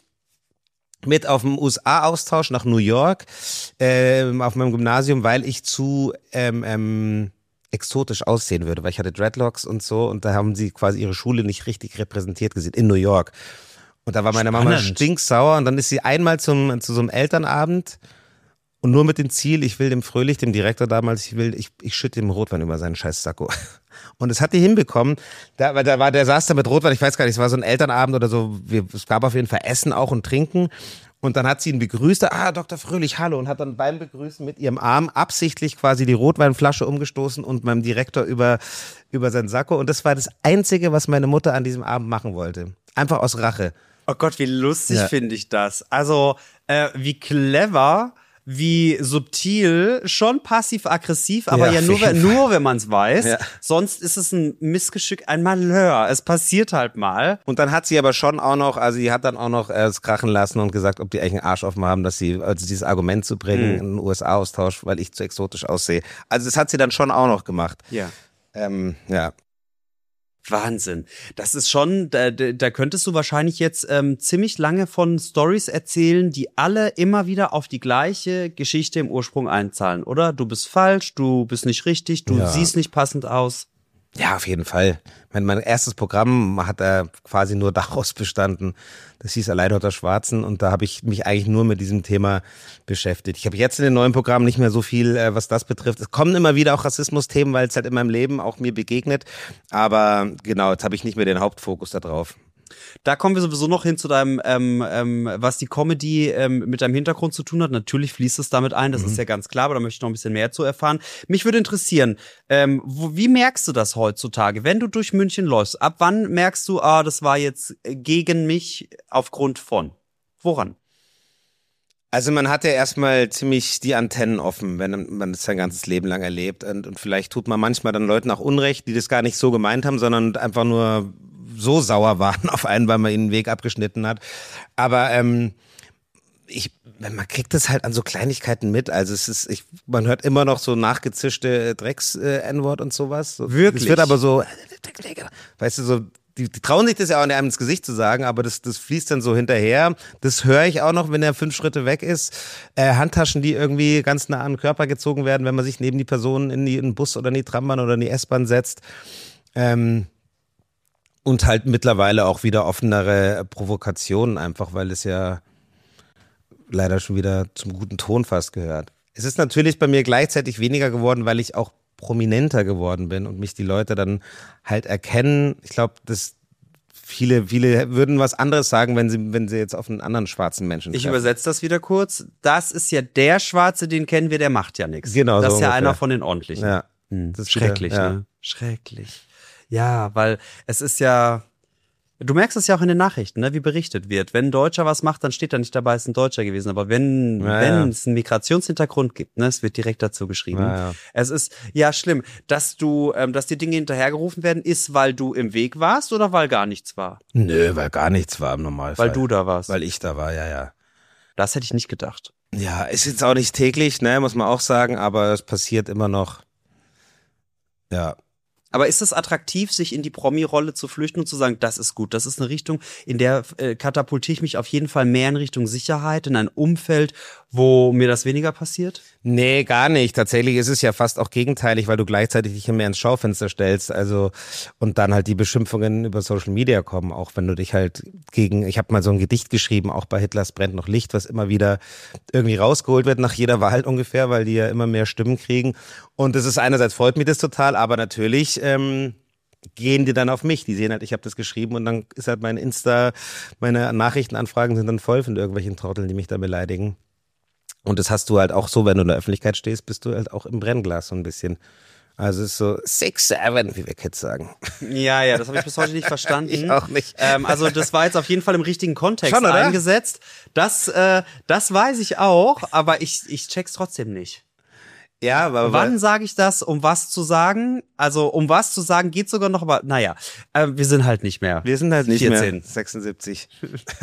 S1: mit auf dem U S A-Austausch nach New York ähm, auf meinem Gymnasium, weil ich zu ähm, ähm, exotisch aussehen würde, weil ich hatte Dreadlocks und so und da haben sie quasi ihre Schule nicht richtig repräsentiert gesehen in New York. Und da war meine Mama
S2: Spannend.
S1: stinksauer und dann ist sie einmal zum zu so einem Elternabend und nur mit dem Ziel, ich will dem Fröhlich, dem Direktor damals, ich will, ich, ich schütte dem Rotwein über seinen scheiß Sakko. Und es hat die hinbekommen, da, weil da war, der saß da mit Rotwein, ich weiß gar nicht, es war so ein Elternabend oder so, wir, es gab auf jeden Fall Essen auch und Trinken. Und dann hat sie ihn begrüßt, ah, Doktor Fröhlich, hallo, und hat dann beim Begrüßen mit ihrem Arm absichtlich quasi die Rotweinflasche umgestoßen und meinem Direktor über, über seinen Sakko. Und das war das Einzige, was meine Mutter an diesem Abend machen wollte. Einfach aus Rache.
S2: Oh Gott, wie lustig
S1: Ja.
S2: finde ich das. Also, äh, wie clever, wie subtil, schon passiv-aggressiv, aber ja,
S1: Ja, auf
S2: nur,
S1: jeden
S2: wenn- nur wenn man es weiß.
S1: Ja.
S2: Sonst ist es ein Missgeschick, ein Malheur. Es passiert halt mal.
S1: Und dann hat sie aber schon auch noch, also sie hat dann auch noch äh, es krachen lassen und gesagt, ob die eigentlich einen Arsch offen haben, dass sie, also dieses Argument zu bringen,
S2: Mhm.
S1: einen U S A-Austausch, weil ich zu exotisch aussehe. Also das hat sie dann schon auch noch gemacht.
S2: Ja.
S1: Ähm, ja.
S2: Wahnsinn. Das ist schon, da, da da könntest du wahrscheinlich jetzt ähm, ziemlich lange von Stories erzählen, die alle immer wieder auf die gleiche Geschichte im Ursprung einzahlen, oder? Du bist falsch, du bist nicht richtig, du
S1: Ja.
S2: siehst nicht passend aus.
S1: Ja, auf jeden Fall. Mein, mein erstes Programm hat er quasi nur daraus bestanden. Das hieß Allein unter Schwarzen und da habe ich mich eigentlich nur mit diesem Thema beschäftigt. Ich habe jetzt in den neuen Programmen nicht mehr so viel, äh, was das betrifft. Es kommen immer wieder auch Rassismus-Themen, weil es halt in meinem Leben auch mir begegnet. Aber genau, jetzt habe ich nicht mehr den Hauptfokus da drauf.
S2: Da kommen wir sowieso noch hin zu deinem, ähm, ähm, was die Comedy ähm, mit deinem Hintergrund zu tun hat. Natürlich fließt es damit ein, das mhm. ist ja ganz klar, aber da möchte ich noch ein bisschen mehr zu erfahren. Mich würde interessieren, ähm, wo, wie merkst du das heutzutage, wenn du durch München läufst? Ab wann merkst du, ah, das war jetzt gegen mich aufgrund von? Woran?
S1: Also man hat ja erstmal ziemlich die Antennen offen, wenn man das sein ganzes Leben lang erlebt. Und, und vielleicht tut man manchmal dann Leuten auch Unrecht, die das gar nicht so gemeint haben, sondern einfach nur so sauer waren auf einen, weil man ihnen den Weg abgeschnitten hat. Aber ähm, ich, man kriegt das halt an so Kleinigkeiten mit. Also es ist, ich, man hört immer noch so nachgezischte Drecks-N-Wort und sowas. So,
S2: wirklich?
S1: Es wird aber so, weißt du, so Die, die trauen sich das ja auch nicht einem ins Gesicht zu sagen, aber das, das fließt dann so hinterher. Das höre ich auch noch, wenn er fünf Schritte weg ist. Äh, Handtaschen, die irgendwie ganz nah an den Körper gezogen werden, wenn man sich neben die Person in, die, in den Bus oder in die Trambahn oder in die S-Bahn setzt. Ähm, und halt mittlerweile auch wieder offenere Provokationen, einfach weil es ja leider schon wieder zum guten Ton fast gehört. Es ist natürlich bei mir gleichzeitig weniger geworden, weil ich auch prominenter geworden bin und mich die Leute dann halt erkennen. Ich glaube, dass viele, viele würden was anderes sagen, wenn sie, wenn sie jetzt auf einen anderen schwarzen Menschen treffen.
S2: Ich übersetze das wieder kurz. Das ist ja der Schwarze, den kennen wir, der macht ja nichts.
S1: Genau,
S2: das
S1: so
S2: ist ja
S1: ungefähr.
S2: einer von den ordentlichen.
S1: Ja.
S2: Hm.
S1: Das ist
S2: Schrecklich,
S1: wieder, ja.
S2: ne? Schrecklich. Ja, weil es ist ja, du merkst es ja auch in den Nachrichten, ne, wie berichtet wird. Wenn ein Deutscher was macht, dann steht da nicht dabei, es ist ein Deutscher gewesen. Aber wenn,
S1: ja,
S2: wenn
S1: ja.
S2: es einen Migrationshintergrund gibt, ne, es wird direkt dazu geschrieben.
S1: Ja, ja.
S2: Es ist ja schlimm, dass du, ähm, dass die Dinge hinterhergerufen werden, ist, weil du im Weg warst oder weil gar nichts war?
S1: Nö, weil gar nichts war im Normalfall.
S2: Weil du da warst.
S1: Weil ich da war, ja, ja.
S2: Das hätte ich nicht gedacht.
S1: Ja, ist jetzt auch nicht täglich, ne, muss man auch sagen, aber es passiert immer noch. Ja.
S2: Aber ist es attraktiv, sich in die Promi-Rolle zu flüchten und zu sagen, das ist gut, das ist eine Richtung, in der äh, katapultiere ich mich auf jeden Fall mehr in Richtung Sicherheit, in ein Umfeld, wo mir das weniger passiert?
S1: Nee, gar nicht. Tatsächlich ist es ja fast auch gegenteilig, weil du gleichzeitig dich mehr ins Schaufenster stellst, also und dann halt die Beschimpfungen über Social Media kommen, auch wenn du dich halt gegen, ich habe mal so ein Gedicht geschrieben, auch bei Hitlers brennt noch Licht, was immer wieder irgendwie rausgeholt wird nach jeder Wahl ungefähr, weil die ja immer mehr Stimmen kriegen. Und das ist einerseits freut mich das total, aber natürlich ähm, gehen die dann auf mich. Die sehen halt, ich habe das geschrieben und dann ist halt mein Insta, meine Nachrichtenanfragen sind dann voll von irgendwelchen Trotteln, die mich da beleidigen. Und das hast du halt auch so, wenn du in der Öffentlichkeit stehst, bist du halt auch im Brennglas so ein bisschen. Also es ist so six, seven, wie wir Kids sagen.
S2: Ja, ja, das habe ich bis heute nicht verstanden.
S1: Ich auch nicht.
S2: Ähm, also das war jetzt auf jeden Fall im richtigen Kontext
S1: Schon, oder?
S2: eingesetzt. Das, äh, das weiß ich auch, aber ich, ich check's trotzdem nicht.
S1: Ja, aber
S2: wann sage ich das, um was zu sagen? Also um was zu sagen geht sogar noch, aber naja, äh, wir sind halt nicht mehr.
S1: Wir sind halt nicht
S2: vierzehn.
S1: mehr sechsundsiebzig.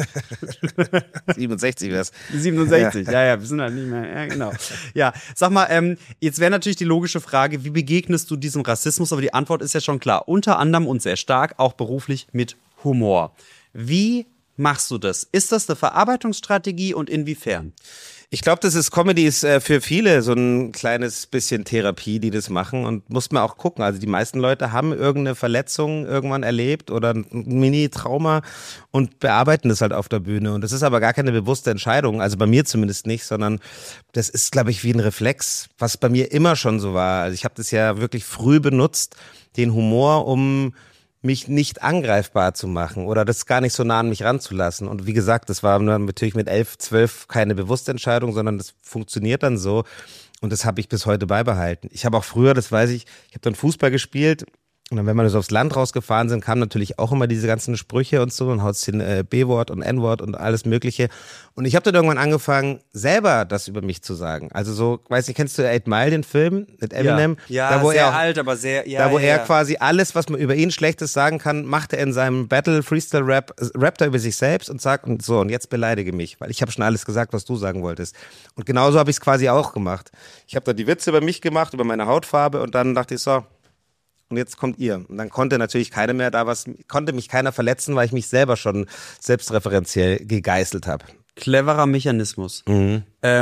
S1: siebenundsechzig wär's.
S2: siebenundsechzig, ja. ja, ja, wir sind halt nicht mehr, ja genau. Ja, sag mal, ähm, jetzt wäre natürlich die logische Frage, wie begegnest du diesem Rassismus? Aber die Antwort ist ja schon klar. Unter anderem und sehr stark, auch beruflich mit Humor. Wie machst du das? Ist das eine Verarbeitungsstrategie und inwiefern?
S1: Ich glaube, das ist Comedy ist äh, für viele so ein kleines bisschen Therapie, die das machen und muss man auch gucken. Also die meisten Leute haben irgendeine Verletzung irgendwann erlebt oder ein Mini-Trauma und bearbeiten das halt auf der Bühne. Und das ist aber gar keine bewusste Entscheidung, also bei mir zumindest nicht, sondern das ist, glaube ich, wie ein Reflex, was bei mir immer schon so war. Also ich habe das ja wirklich früh benutzt, den Humor, um mich nicht angreifbar zu machen oder das gar nicht so nah an mich ranzulassen. Und wie gesagt, das war natürlich mit elf, zwölf keine bewusste Entscheidung, sondern das funktioniert dann so. Und das habe ich bis heute beibehalten. Ich habe auch früher, das weiß ich, ich habe dann Fußball gespielt. Und dann, wenn wir so aufs Land rausgefahren sind, kamen natürlich auch immer diese ganzen Sprüche und so und haut's den äh, B-Wort und N-Wort und alles Mögliche. Und ich habe dann irgendwann angefangen, selber das über mich zu sagen. Also so, weiß nicht, kennst du Eight Mile, den Film mit Eminem?
S2: Ja,
S1: da, wo
S2: sehr
S1: er,
S2: alt, aber sehr, ja.
S1: Da, wo
S2: ja,
S1: er
S2: ja.
S1: quasi alles, was man über ihn Schlechtes sagen kann, macht er in seinem Battle Freestyle Rap, rappt er über sich selbst und sagt, und so, und jetzt beleidige mich, weil ich habe schon alles gesagt, was du sagen wolltest. Und genauso habe ich es quasi auch gemacht. Ich habe da die Witze über mich gemacht, über meine Hautfarbe und dann dachte ich so, und jetzt kommt ihr. Und dann konnte natürlich keiner mehr da was, konnte mich keiner verletzen, weil ich mich selber schon selbstreferenziell gegeißelt habe.
S2: Cleverer Mechanismus.
S1: Mhm.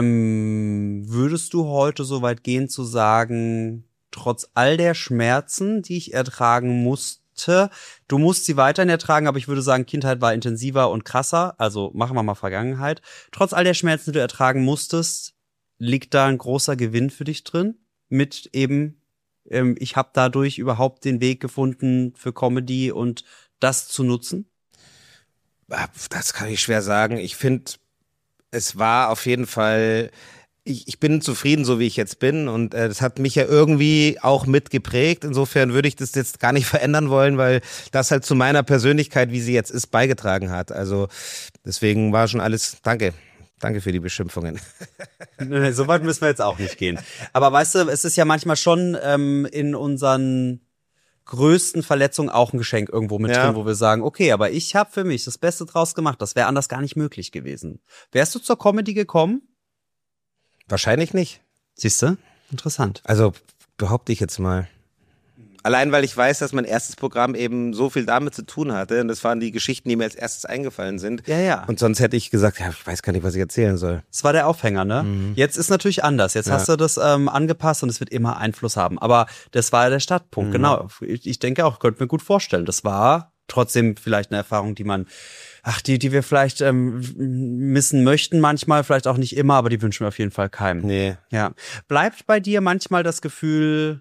S2: Ähm, würdest du heute so weit gehen zu sagen, trotz all der Schmerzen, die ich ertragen musste, du musst sie weiterhin ertragen, aber ich würde sagen, Kindheit war intensiver und krasser, also machen wir mal Vergangenheit. Trotz all der Schmerzen, die du ertragen musstest, liegt da ein großer Gewinn für dich drin? Mit eben ich habe dadurch überhaupt den Weg gefunden für Comedy und das zu nutzen?
S1: Das kann ich schwer sagen. Ich finde, es war auf jeden Fall, ich, ich bin zufrieden, so wie ich jetzt bin und äh, das hat mich ja irgendwie auch mitgeprägt. Insofern würde ich das jetzt gar nicht verändern wollen, weil das halt zu meiner Persönlichkeit, wie sie jetzt ist, beigetragen hat. Also deswegen war schon alles, danke. Danke für die Beschimpfungen.
S2: Nee, so weit müssen wir jetzt auch nicht gehen. Aber weißt du, es ist ja manchmal schon ähm, in unseren größten Verletzungen auch ein Geschenk irgendwo mit
S1: Ja.
S2: drin, wo wir sagen, okay, aber ich habe für mich das Beste draus gemacht. Das wäre anders gar nicht möglich gewesen. Wärst du zur Comedy gekommen?
S1: Wahrscheinlich nicht.
S2: Siehst du? Interessant.
S1: Also behaupte ich jetzt mal. Allein, weil ich weiß, dass mein erstes Programm eben so viel damit zu tun hatte. Und das waren die Geschichten, die mir als erstes eingefallen sind.
S2: Ja, ja.
S1: Und sonst hätte ich gesagt, ja, ich weiß gar nicht, was ich erzählen soll.
S2: Das war der Aufhänger, ne?
S1: Mhm.
S2: Jetzt ist natürlich anders. Jetzt
S1: Ja.
S2: hast du das ähm, angepasst und es wird immer Einfluss haben. Aber das war ja der Startpunkt,
S1: Mhm.
S2: genau. Ich, ich denke auch, könnte mir gut vorstellen. Das war trotzdem vielleicht eine Erfahrung, die man, ach, die, die wir vielleicht ähm, missen möchten manchmal, vielleicht auch nicht immer, aber die wünschen wir auf jeden Fall keinem.
S1: Nee.
S2: Ja. Bleibt bei dir manchmal das Gefühl,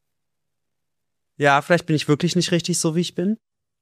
S2: ja, vielleicht bin ich wirklich nicht richtig so, wie ich bin?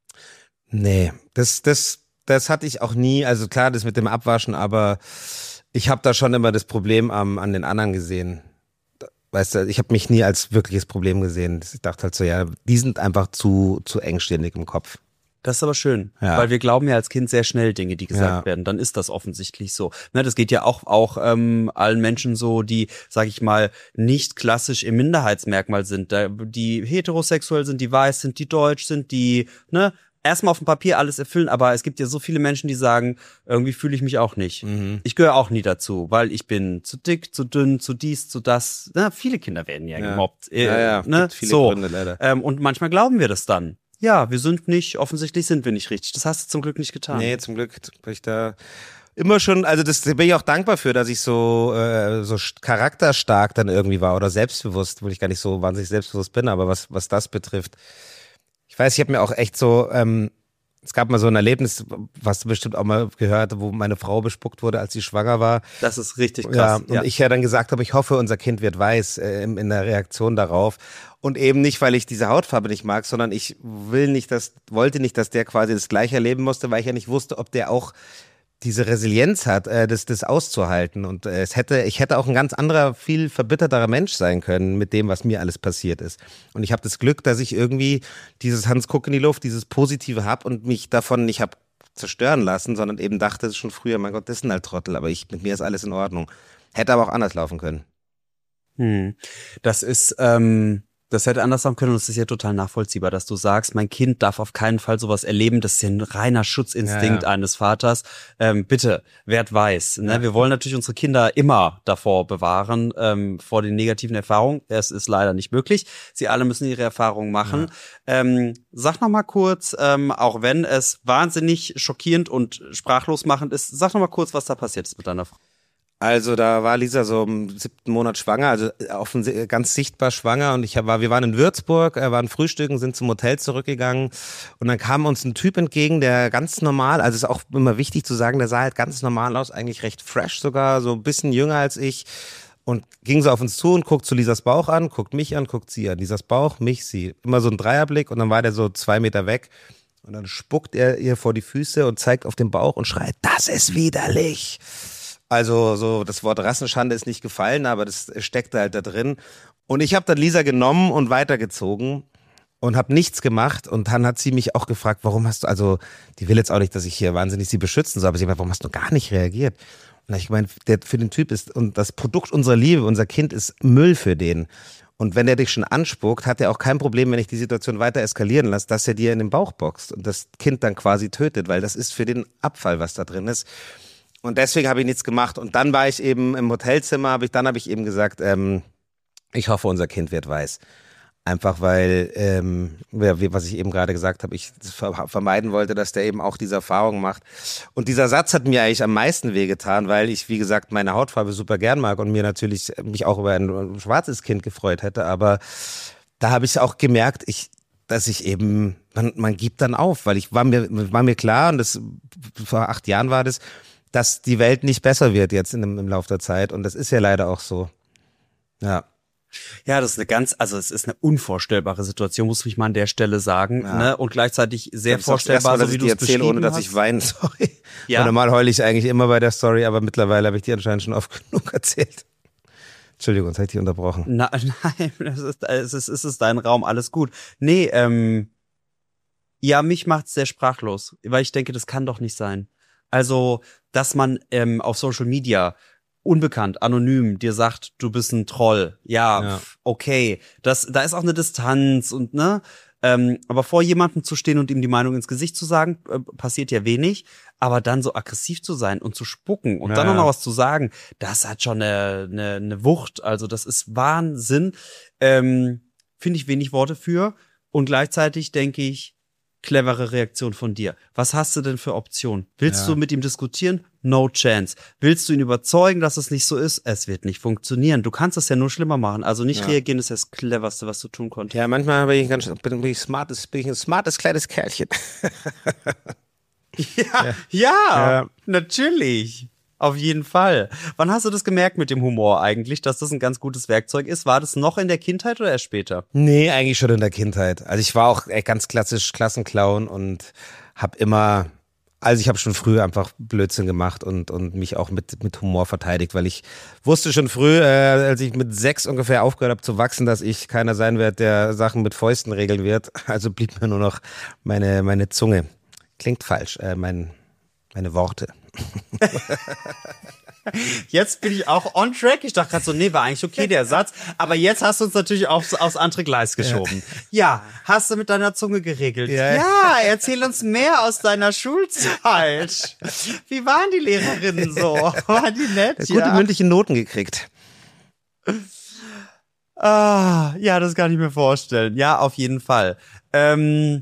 S1: Nee. Das, das, das hatte ich auch nie. Also klar, das mit dem Abwaschen, aber ich habe da schon immer das Problem am, an den anderen gesehen. Weißt du, ich habe mich nie als wirkliches Problem gesehen. Ich dachte halt so, ja, die sind einfach zu, zu engstirnig im Kopf.
S2: Das ist aber schön,
S1: Ja.
S2: weil wir glauben ja als Kind sehr schnell Dinge, die gesagt
S1: Ja.
S2: werden. Dann ist das offensichtlich so. Ne, das geht ja auch auch ähm, allen Menschen so, die, sag ich mal, nicht klassisch im Minderheitsmerkmal sind, da, die heterosexuell sind, die weiß sind, die deutsch sind, die ne erstmal auf dem Papier alles erfüllen. Aber es gibt ja so viele Menschen, die sagen, irgendwie fühle ich mich auch nicht.
S1: Mhm.
S2: Ich gehöre auch nie dazu, weil ich bin zu dick, zu dünn, zu dies, zu das. Na, viele Kinder werden ja,
S1: Ja.
S2: gemobbt. Äh,
S1: Ja, ja,
S2: ne?
S1: gibt viele
S2: so.
S1: Gründe leider.
S2: Ähm, und manchmal glauben wir das dann. Ja, wir sind nicht, offensichtlich sind wir nicht richtig. Das hast du zum Glück nicht getan.
S1: Nee, zum Glück bin ich da immer schon, also das da bin ich auch dankbar für, dass ich so äh, so sch- charakterstark dann irgendwie war oder selbstbewusst, wo ich gar nicht so wahnsinnig selbstbewusst bin, aber was was das betrifft. Ich weiß, ich habe mir auch echt so, ähm, es gab mal so ein Erlebnis, was du bestimmt auch mal gehört, wo meine Frau bespuckt wurde, als sie schwanger war.
S2: Das ist richtig
S1: Ja,
S2: krass.
S1: und ich ja dann gesagt habe, ich hoffe, unser Kind wird weiß äh, in in der Reaktion darauf. Und eben nicht, weil ich diese Hautfarbe nicht mag, sondern ich will nicht, dass, wollte nicht, dass der quasi das Gleiche erleben musste, weil ich ja nicht wusste, ob der auch diese Resilienz hat, äh, das, das auszuhalten. Und äh, es hätte, ich hätte auch ein ganz anderer, viel verbitterterer Mensch sein können mit dem, was mir alles passiert ist. Und ich habe das Glück, dass ich irgendwie dieses Hans Guck in die Luft, dieses Positive hab und mich davon nicht hab zerstören lassen, sondern eben dachte schon früher, mein Gott, das sind halt Trottel, aber ich, mit mir ist alles in Ordnung. Hätte aber auch anders laufen können.
S2: Hm. Das ist, ähm, das hätte anders sein können und es ist ja total nachvollziehbar, dass du sagst, mein Kind darf auf keinen Fall sowas erleben, das ist ja ein reiner Schutzinstinkt
S1: Ja, ja.
S2: eines Vaters. Ähm, bitte, werd weiß. Ne?
S1: Ja.
S2: Wir wollen natürlich unsere Kinder immer davor bewahren, ähm, vor den negativen Erfahrungen. Es ist leider nicht möglich. Sie alle müssen ihre Erfahrungen machen. Ähm, sag noch mal kurz, ähm, auch wenn es wahnsinnig schockierend und sprachlos machend ist, sag noch mal kurz, was da passiert ist mit deiner Frau.
S1: Also da war Lisa so im siebten Monat schwanger, also offensichtlich ganz sichtbar schwanger und ich war, wir waren in Würzburg, äh, waren frühstücken, sind zum Hotel zurückgegangen und dann kam uns ein Typ entgegen, der ganz normal, also ist auch immer wichtig zu sagen, der sah halt ganz normal aus, eigentlich recht fresh sogar, so ein bisschen jünger als ich und ging so auf uns zu und guckt zu Lisas Bauch an, guckt mich an, guckt sie an, Lisas Bauch, mich, sie, immer so ein Dreierblick und dann war der so zwei Meter weg und dann spuckt er ihr vor die Füße und zeigt auf den Bauch und schreit, das ist widerlich. Also so das Wort Rassenschande ist nicht gefallen, aber das steckte halt da drin. Und ich habe dann Lisa genommen und weitergezogen und habe nichts gemacht. Und dann hat sie mich auch gefragt, warum hast du, also die will jetzt auch nicht, dass ich hier wahnsinnig sie beschützen soll, aber sie hat gesagt, warum hast du gar nicht reagiert? Und da hab ich gemeint, der für den Typ ist, und das Produkt unserer Liebe, unser Kind ist Müll für den. Und wenn er dich schon anspuckt, hat er auch kein Problem, wenn ich die Situation weiter eskalieren lasse, dass er dir in den Bauch boxt und das Kind dann quasi tötet, weil das ist für den Abfall, was da drin ist. Und deswegen habe ich nichts gemacht. Und dann war ich eben im Hotelzimmer, hab ich, dann habe ich eben gesagt, ähm, ich hoffe, unser Kind wird weiß. Einfach weil, ähm, was ich eben gerade gesagt habe, ich vermeiden wollte, dass der eben auch diese Erfahrung macht. Und dieser Satz hat mir eigentlich am meisten wehgetan, weil ich, wie gesagt, meine Hautfarbe super gern mag und mir natürlich mich auch über ein schwarzes Kind gefreut hätte. Aber da habe ich auch gemerkt, ich, dass ich eben, man, man gibt dann auf, weil ich war mir, war mir klar, und das vor acht Jahren war das, dass die Welt nicht besser wird jetzt in dem, im Laufe der Zeit. Und das ist ja leider auch so. Ja.
S2: Ja, das ist eine ganz, also es ist eine unvorstellbare Situation, muss ich mal an der Stelle sagen,
S1: Ja.
S2: ne? Und gleichzeitig sehr
S1: Das ist das
S2: vorstellbar,
S1: erste Mal,
S2: so wie
S1: dass
S2: du
S1: ich
S2: es
S1: die erzähle, ohne
S2: beschrieben
S1: dass
S2: hast.
S1: ich weine, sorry.
S2: Ja.
S1: Und normal heule ich eigentlich immer bei der Story, aber mittlerweile habe ich die anscheinend schon oft genug erzählt. Entschuldigung, jetzt habe ich dich unterbrochen.
S2: Na, nein, es ist, es ist, es ist dein Raum, alles gut. Nee, ähm, ja, mich macht's sehr sprachlos, weil ich denke, das kann doch nicht sein. Also, dass man ähm, auf Social Media unbekannt, anonym dir sagt, du bist ein Troll. Ja,
S1: Ja.
S2: pf, okay. Das, da ist auch eine Distanz und ne, ähm, aber vor jemandem zu stehen und ihm die Meinung ins Gesicht zu sagen, äh, passiert ja wenig. Aber dann so aggressiv zu sein und zu spucken und
S1: Ja,
S2: dann auch
S1: ja.
S2: noch was zu sagen, das hat schon eine, eine, eine Wucht. Also das ist Wahnsinn. Ähm, Finde ich wenig Worte für. Und gleichzeitig denke ich, clevere Reaktion von dir. Was hast du denn für Optionen? Willst
S1: Ja.
S2: du mit ihm diskutieren? No chance. Willst du ihn überzeugen, dass es nicht so ist? Es wird nicht funktionieren. Du kannst es ja nur schlimmer machen. Also nicht
S1: Ja.
S2: reagieren ist das Cleverste, was du tun konntest.
S1: Ja, manchmal bin ich, ganz, bin, bin ich, smartes, bin ich ein smartes kleines Kerlchen.
S2: Ja, ja,
S1: Ja.
S2: natürlich. Auf jeden Fall. Wann hast du das gemerkt mit dem Humor eigentlich, dass das ein ganz gutes Werkzeug ist? War das noch in der Kindheit oder erst später?
S1: Nee, eigentlich schon in der Kindheit. Also ich war auch echt ganz klassisch Klassenclown und habe immer, also ich habe schon früh einfach Blödsinn gemacht und, und mich auch mit, mit Humor verteidigt, weil ich wusste schon früh, äh, als ich mit sechs ungefähr aufgehört habe zu wachsen, dass ich keiner sein werde, der Sachen mit Fäusten regeln wird. Also blieb mir nur noch meine, meine Zunge. Klingt falsch, äh, mein, meine Worte.
S2: Jetzt bin ich auch on track. Ich dachte gerade so, nee, war eigentlich okay, der Satz. Aber jetzt hast du uns natürlich aufs, aufs andere Gleis geschoben. Ja. ja, hast du mit deiner Zunge geregelt?
S1: Ja.
S2: ja, erzähl uns mehr aus deiner Schulzeit. Wie waren die Lehrerinnen so? Waren die nett?
S1: Gute
S2: ja?
S1: mündliche Noten gekriegt.
S2: Ah, ja, das kann ich mir vorstellen. Ja, auf jeden Fall. Ähm,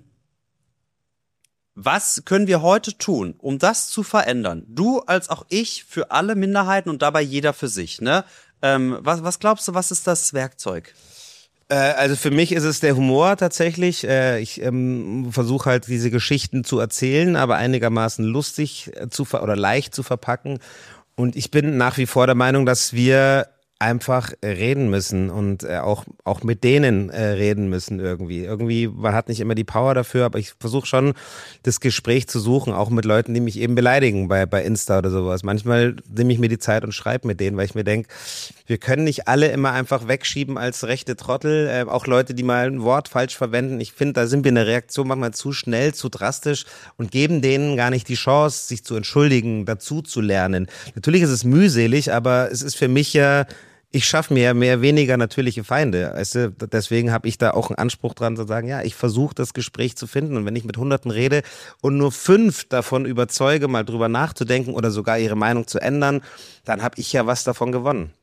S2: was können wir heute tun, um das zu verändern? Du als auch ich für alle Minderheiten und dabei jeder für sich, ne? Ähm, was, was glaubst du, was ist das Werkzeug?
S1: Äh, also für mich ist es der Humor tatsächlich. Äh, ich ähm, versuche halt diese Geschichten zu erzählen, aber einigermaßen lustig äh, zu ver- oder leicht zu verpacken. Und ich bin nach wie vor der Meinung, dass wir einfach äh, reden müssen und äh, auch auch mit denen äh, reden müssen irgendwie. Irgendwie, man hat nicht immer die Power dafür, aber ich versuche schon, das Gespräch zu suchen, auch mit Leuten, die mich eben beleidigen bei bei Insta oder sowas. Manchmal nehme ich mir die Zeit und schreibe mit denen, weil ich mir denke, wir können nicht alle immer einfach wegschieben als rechte Trottel. Äh, auch Leute, die mal ein Wort falsch verwenden. Ich finde, da sind wir in der Reaktion manchmal zu schnell, zu drastisch und geben denen gar nicht die Chance, sich zu entschuldigen, dazu zu lernen. Natürlich ist es mühselig, aber es ist für mich ja, ich schaffe mir ja mehr weniger natürliche Feinde. Weißt du? Deswegen habe ich da auch einen Anspruch dran zu sagen, ja, ich versuche das Gespräch zu finden. Und wenn ich mit Hunderten rede und nur fünf davon überzeuge, mal drüber nachzudenken oder sogar ihre Meinung zu ändern, dann habe ich ja was davon gewonnen.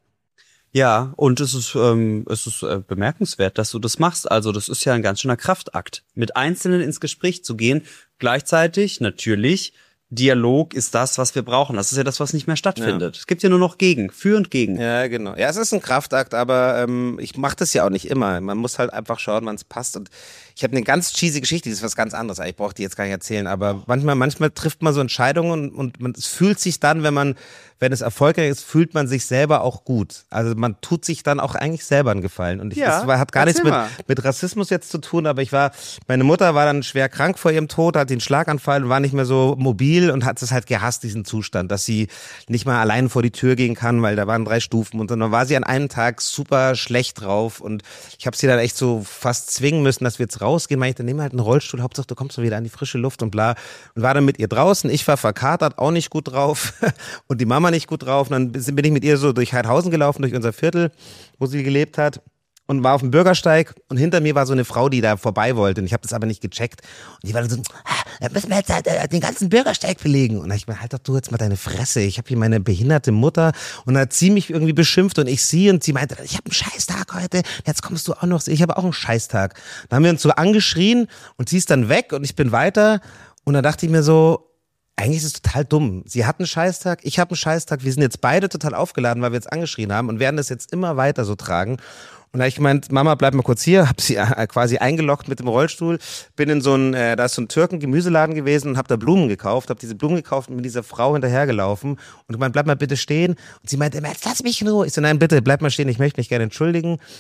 S2: Ja, und es ist, ähm, es ist äh, bemerkenswert, dass du das machst. Also das ist ja ein ganz schöner Kraftakt, mit Einzelnen ins Gespräch zu gehen. Gleichzeitig natürlich, Dialog ist das, was wir brauchen. Das ist ja das, was nicht mehr stattfindet. Ja. Es gibt ja nur noch gegen, für und gegen.
S1: Ja, genau. Ja, es ist ein Kraftakt, aber ähm, ich mache das ja auch nicht immer. Man muss halt einfach schauen, wann es passt. Und ich habe eine ganz cheesy Geschichte, die ist was ganz anderes. Ich brauche die jetzt gar nicht erzählen, aber manchmal, manchmal trifft man so Entscheidungen und, und man, es fühlt sich dann, wenn man, wenn es erfolgreich ist, fühlt man sich selber auch gut. Also man tut sich dann auch eigentlich selber einen Gefallen. Und ich,
S2: ja,
S1: das war, hat gar nichts mit, mit Rassismus jetzt zu tun, aber ich war, meine Mutter war dann schwer krank vor ihrem Tod, hat den Schlaganfall und war nicht mehr so mobil und hat es halt gehasst, diesen Zustand, dass sie nicht mal allein vor die Tür gehen kann, weil da waren drei Stufen und dann war sie an einem Tag super schlecht drauf und ich habe sie dann echt so fast zwingen müssen, dass wir jetzt rausgehen. Meinte, nimm halt einen Rollstuhl, Hauptsache du kommst mal wieder an die frische Luft und bla. Und war dann mit ihr draußen. Ich war verkatert, auch nicht gut drauf und die Mama nicht gut drauf. Und dann bin ich mit ihr so durch Heidhausen gelaufen, durch unser Viertel, wo sie gelebt hat. Und war auf dem Bürgersteig und hinter mir war so eine Frau, die da vorbei wollte und ich habe das aber nicht gecheckt und die war dann so, ah, da müssen wir jetzt halt, äh, den ganzen Bürgersteig belegen und dann ich mir, halt doch du jetzt mal deine Fresse, ich habe hier meine behinderte Mutter und dann hat sie mich irgendwie beschimpft und ich sie und sie meinte, ich habe einen Scheißtag heute, jetzt kommst du auch noch, ich habe auch einen Scheißtag. Dann haben wir uns so angeschrien und sie ist dann weg und ich bin weiter und dann dachte ich mir so, eigentlich ist es total dumm. Sie hat einen Scheißtag, ich habe einen Scheißtag, wir sind jetzt beide total aufgeladen, weil wir jetzt angeschrien haben und werden das jetzt immer weiter so tragen. Und da habe ich gemeint, Mama, bleib mal kurz hier, hab sie äh, quasi eingeloggt mit dem Rollstuhl, bin in so ein, äh, da ist so ein Türken-Gemüseladen gewesen und hab da Blumen gekauft, hab diese Blumen gekauft und bin dieser Frau hinterhergelaufen und gemeint, bleib mal bitte stehen. Und sie meinte, jetzt lass mich in Ruhe. Ich so, nein, bitte, bleib mal stehen, ich möchte mich gerne entschuldigen.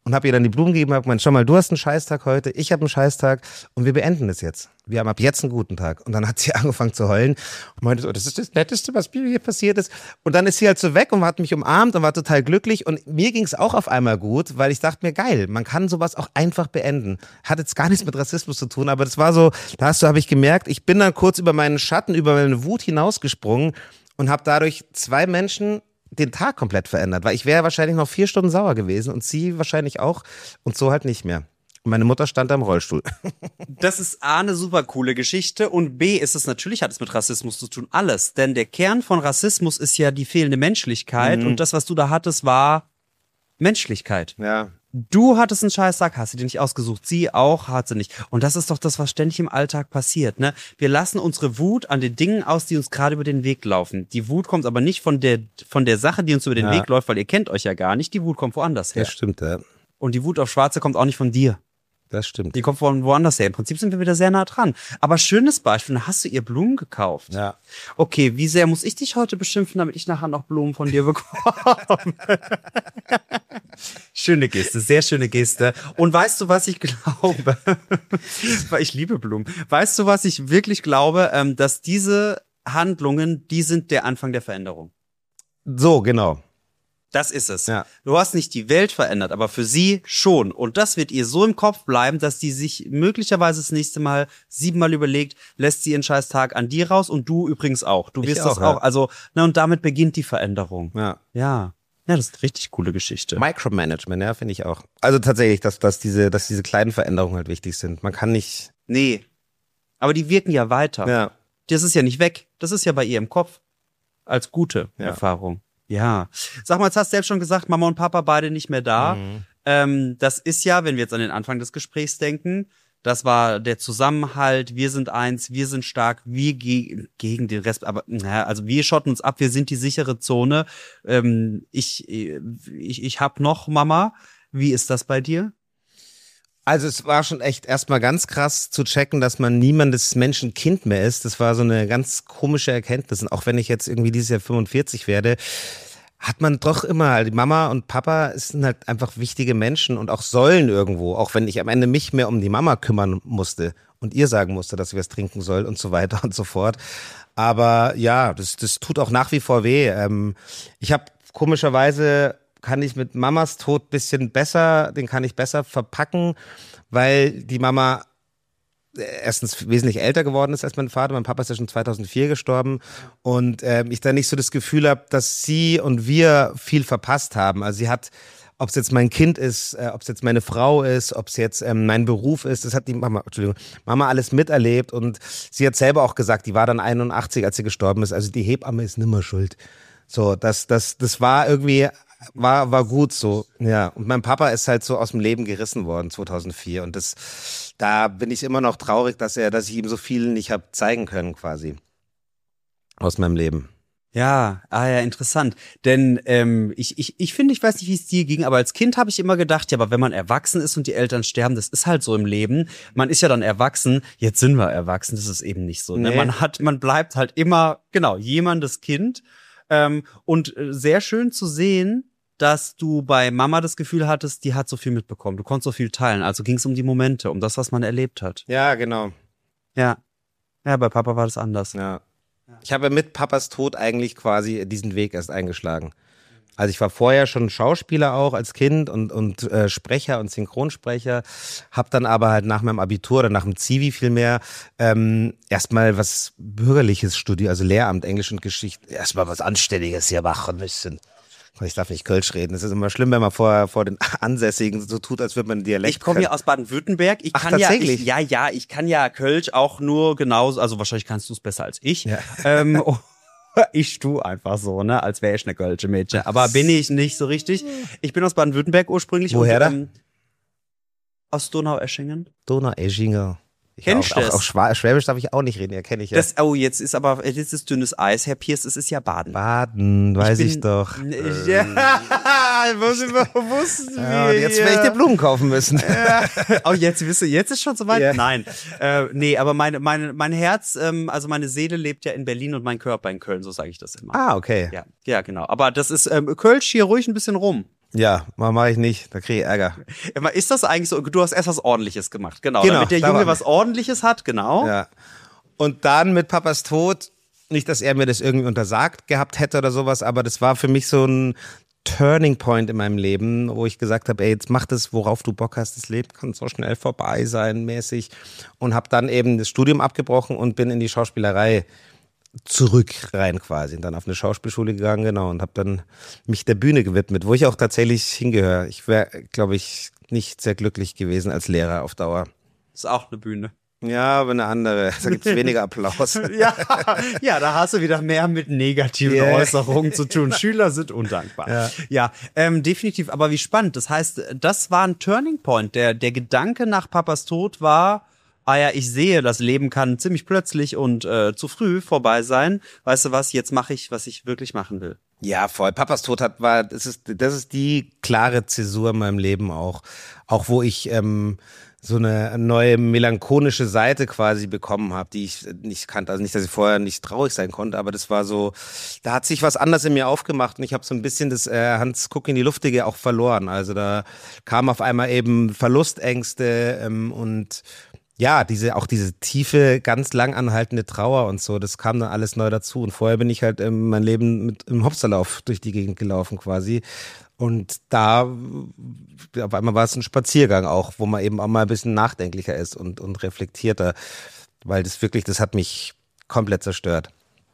S1: und habe ihr dann die Blumen gegeben, habe gemeint, schau mal, du hast einen Scheißtag heute, ich habe einen Scheißtag und wir beenden es jetzt. Wir haben ab jetzt einen guten Tag. Und dann hat sie angefangen zu heulen und meinte so, das ist das Netteste, was mir hier passiert ist. Und dann ist sie halt so weg und hat mich umarmt und war total glücklich. Und mir ging es auch auf einmal gut, weil ich dachte mir, geil, man kann sowas auch einfach beenden. Hat jetzt gar nichts mit Rassismus zu tun, aber das war so, da hast du, habe ich gemerkt, ich bin dann kurz über meinen Schatten, über meine Wut hinausgesprungen und habe dadurch zwei Menschen den Tag komplett verändert, weil ich wäre wahrscheinlich noch vier Stunden sauer gewesen und sie wahrscheinlich auch und so halt nicht mehr. Und meine Mutter stand da im Rollstuhl.
S2: Das ist A, eine super coole Geschichte und B, ist es natürlich, hat es mit Rassismus zu tun, alles. Denn der Kern von Rassismus ist ja die fehlende Menschlichkeit
S1: Mhm.
S2: und das, was du da hattest, war Menschlichkeit.
S1: Ja.
S2: Du hattest einen Scheißtag, hast du dir nicht ausgesucht. Sie auch, hat sie nicht. Und das ist doch das, was ständig im Alltag passiert, ne? Wir lassen unsere Wut an den Dingen aus, die uns gerade über den Weg laufen. Die Wut kommt aber nicht von der, von der Sache, die uns über den
S1: Ja.
S2: Weg läuft, weil ihr kennt euch ja gar nicht. Die Wut kommt woanders her.
S1: Das stimmt, ja.
S2: Und die Wut auf Schwarze kommt auch nicht von dir.
S1: Das stimmt.
S2: Die kommt von woanders her. Im Prinzip sind wir wieder sehr nah dran. Aber schönes Beispiel, da hast du ihr Blumen gekauft.
S1: Ja.
S2: Okay, wie sehr muss ich dich heute beschimpfen, damit ich nachher noch Blumen von dir bekomme? Schöne Geste, sehr schöne Geste. Und weißt du, was ich glaube? Weil ich liebe Blumen. Weißt du, was ich wirklich glaube? Ähm, dass diese Handlungen, die sind der Anfang der Veränderung.
S1: So, genau.
S2: Das ist es.
S1: Ja.
S2: Du hast nicht die Welt verändert, aber für sie schon. Und das wird ihr so im Kopf bleiben, dass die sich möglicherweise das nächste Mal siebenmal überlegt, lässt sie ihren Scheißtag an dir raus und du übrigens auch. Du
S1: Ich
S2: wirst
S1: auch,
S2: das
S1: ja.
S2: auch. Also, na, und damit beginnt die Veränderung.
S1: Ja.
S2: Ja. Ja, das ist eine richtig coole Geschichte.
S1: Micromanagement, ja, finde ich auch. Also tatsächlich, dass, dass, diese, dass diese kleinen Veränderungen halt wichtig sind. Man kann nicht.
S2: Nee. Aber die wirken ja weiter.
S1: Ja.
S2: Das ist ja nicht weg. Das ist ja bei ihr im Kopf. Als gute
S1: Ja.
S2: Erfahrung. Ja. Sag mal, jetzt hast du selbst schon gesagt, Mama und Papa beide nicht mehr da.
S1: Mhm.
S2: Ähm, das ist ja, wenn wir jetzt an den Anfang des Gesprächs denken, das war der Zusammenhalt, wir sind eins, wir sind stark, wir ge gegen den Rest, aber naja, also wir schotten uns ab, wir sind die sichere Zone. Ähm, ich ich, ich hab noch Mama. Wie ist das bei dir?
S1: Also es war schon echt erstmal ganz krass zu checken, dass man niemandes Menschen Kind mehr ist. Das war so eine ganz komische Erkenntnis. Und auch wenn ich jetzt irgendwie dieses Jahr fünfundvierzig werde, hat man doch immer, die Mama und Papa sind halt einfach wichtige Menschen und auch sollen irgendwo, auch wenn ich am Ende mich mehr um die Mama kümmern musste und ihr sagen musste, dass sie was trinken soll und so weiter und so fort. Aber ja, das, das tut auch nach wie vor weh. Ähm, ich habe komischerweise, kann ich mit Mamas Tod bisschen besser, den kann ich besser verpacken, weil die Mama erstens wesentlich älter geworden ist als mein Vater. Mein Papa ist ja schon zweitausendvier gestorben und äh, ich da nicht so das Gefühl habe, dass sie und wir viel verpasst haben. Also sie hat, ob es jetzt mein Kind ist, äh, ob es jetzt meine Frau ist, ob es jetzt ähm, mein Beruf ist, das hat die Mama, Entschuldigung, Mama alles miterlebt und sie hat selber auch gesagt, die war dann einundachtzig, als sie gestorben ist. Also die Hebamme ist nimmer schuld. So, das, das, das war irgendwie, war, war gut so, ja. Und mein Papa ist halt so aus dem Leben gerissen worden zweitausendvier und das, da bin ich immer noch traurig, dass er, dass ich ihm so viel nicht habe zeigen können quasi aus meinem Leben.
S2: Ja, ah ja, interessant. Denn ähm, ich, ich, ich finde, ich weiß nicht, wie es dir ging, aber als Kind habe ich immer gedacht, ja, aber wenn man erwachsen ist und die Eltern sterben, das ist halt so im Leben. Man ist ja dann erwachsen, jetzt sind wir erwachsen, das ist eben nicht so. Ne?
S1: Nee.
S2: Man hat, man bleibt halt immer, genau, jemandes Kind. Ähm, und äh, sehr schön zu sehen, dass du bei Mama das Gefühl hattest, die hat so viel mitbekommen. Du konntest so viel teilen. Also ging es um die Momente, um das, was man erlebt hat.
S1: Ja, genau.
S2: Ja. Ja, bei Papa war das anders.
S1: Ja. Ich habe mit Papas Tod eigentlich quasi diesen Weg erst eingeschlagen. Also ich war vorher schon Schauspieler auch als Kind und, und äh, Sprecher und Synchronsprecher, habe dann aber halt nach meinem Abitur oder nach dem Zivi vielmehr ähm, erstmal was Bürgerliches studiert, also Lehramt, Englisch und Geschichte, erstmal was Anständiges hier machen müssen. Ich darf nicht Kölsch reden. Es ist immer schlimm, wenn man vor, vor den Ansässigen so tut, als würde man einen Dialekt
S2: Ich komme ja aus Baden-Württemberg. Ich
S1: Ach,
S2: kann ja,
S1: tatsächlich?
S2: ich, ja, ja, ich kann ja Kölsch auch nur genauso, also wahrscheinlich kannst du es besser als ich.
S1: Ja.
S2: Ähm, ich tu einfach so, ne, als wäre ich eine Kölsche Mädchen. Aber bin ich nicht so richtig. Ich bin aus Baden-Württemberg ursprünglich.
S1: Woher
S2: und,
S1: da?
S2: Ähm, aus Donaueschingen.
S1: Donau-Eschinger. Ich
S2: Kennst
S1: auch,
S2: du das?
S1: auch, auch Schwa- Schwäbisch darf ich auch nicht reden, ja, kenne ich ja.
S2: Das, oh, jetzt ist aber, jetzt ist dünnes Eis, Herr Pierce, es ist ja Baden.
S1: Baden, weiß ich,
S2: bin-
S1: doch.
S2: Ja, muss ich mal wussten
S1: Ja, und jetzt werde ich dir Blumen kaufen müssen.
S2: Oh, jetzt wisst ihr, jetzt ist schon soweit?
S1: Ja.
S2: Nein. Äh, nee, aber meine, meine, mein Herz, ähm, also meine Seele lebt ja in Berlin und mein Körper in Köln, so sage ich das immer.
S1: Ah, okay.
S2: Ja, ja, genau. Aber das ist, ähm, Kölsch hier ruhig ein bisschen rum.
S1: Ja, mache ich nicht, da kriege ich Ärger.
S2: Ist das eigentlich so, du hast erst was Ordentliches gemacht, genau,
S1: genau
S2: damit der Junge was Ordentliches hat, genau.
S1: Ja. Und dann mit Papas Tod, nicht, dass er mir das irgendwie untersagt gehabt hätte oder sowas, aber das war für mich so ein Turning Point in meinem Leben, wo ich gesagt habe, ey, jetzt mach das, worauf du Bock hast, das Leben kann so schnell vorbei sein, mäßig. Und habe dann eben das Studium abgebrochen und bin in die Schauspielerei zurück rein quasi und dann auf eine Schauspielschule gegangen, genau, und habe dann mich der Bühne gewidmet, wo ich auch tatsächlich hingehöre. Ich wäre, glaube ich, nicht sehr glücklich gewesen als Lehrer auf Dauer.
S2: Ist auch eine Bühne.
S1: Ja, aber eine andere. Da gibt's weniger Applaus.
S2: ja, ja, da hast du wieder mehr mit negativen yeah. Äußerungen zu tun. Schüler sind undankbar. Ja, ja ähm, definitiv. Aber wie spannend. Das heißt, das war ein Turning Point. Der, der Gedanke nach Papas Tod war, ah ja, ich sehe, das Leben kann ziemlich plötzlich und äh, zu früh vorbei sein. Weißt du was, jetzt mache ich, was ich wirklich machen will.
S1: Ja, voll. Papas Tod hat, war, das ist, das ist die klare Zäsur in meinem Leben auch. Auch wo ich ähm, so eine neue melancholische Seite quasi bekommen habe, die ich nicht kannte. Also nicht, dass ich vorher nicht traurig sein konnte, aber das war so, da hat sich was anderes in mir aufgemacht und ich habe so ein bisschen das äh, Hans Guck in die Luftige auch verloren. Also da kam auf einmal eben Verlustängste ähm, und ja, diese auch diese tiefe, ganz lang anhaltende Trauer und so, das kam dann alles neu dazu. Und vorher bin ich halt ähm, mein Leben mit im Hopserlauf durch die Gegend gelaufen quasi. Und da, auf einmal war es ein Spaziergang auch, wo man eben auch mal ein bisschen nachdenklicher ist und, und reflektierter. Weil das wirklich, das hat mich komplett zerstört.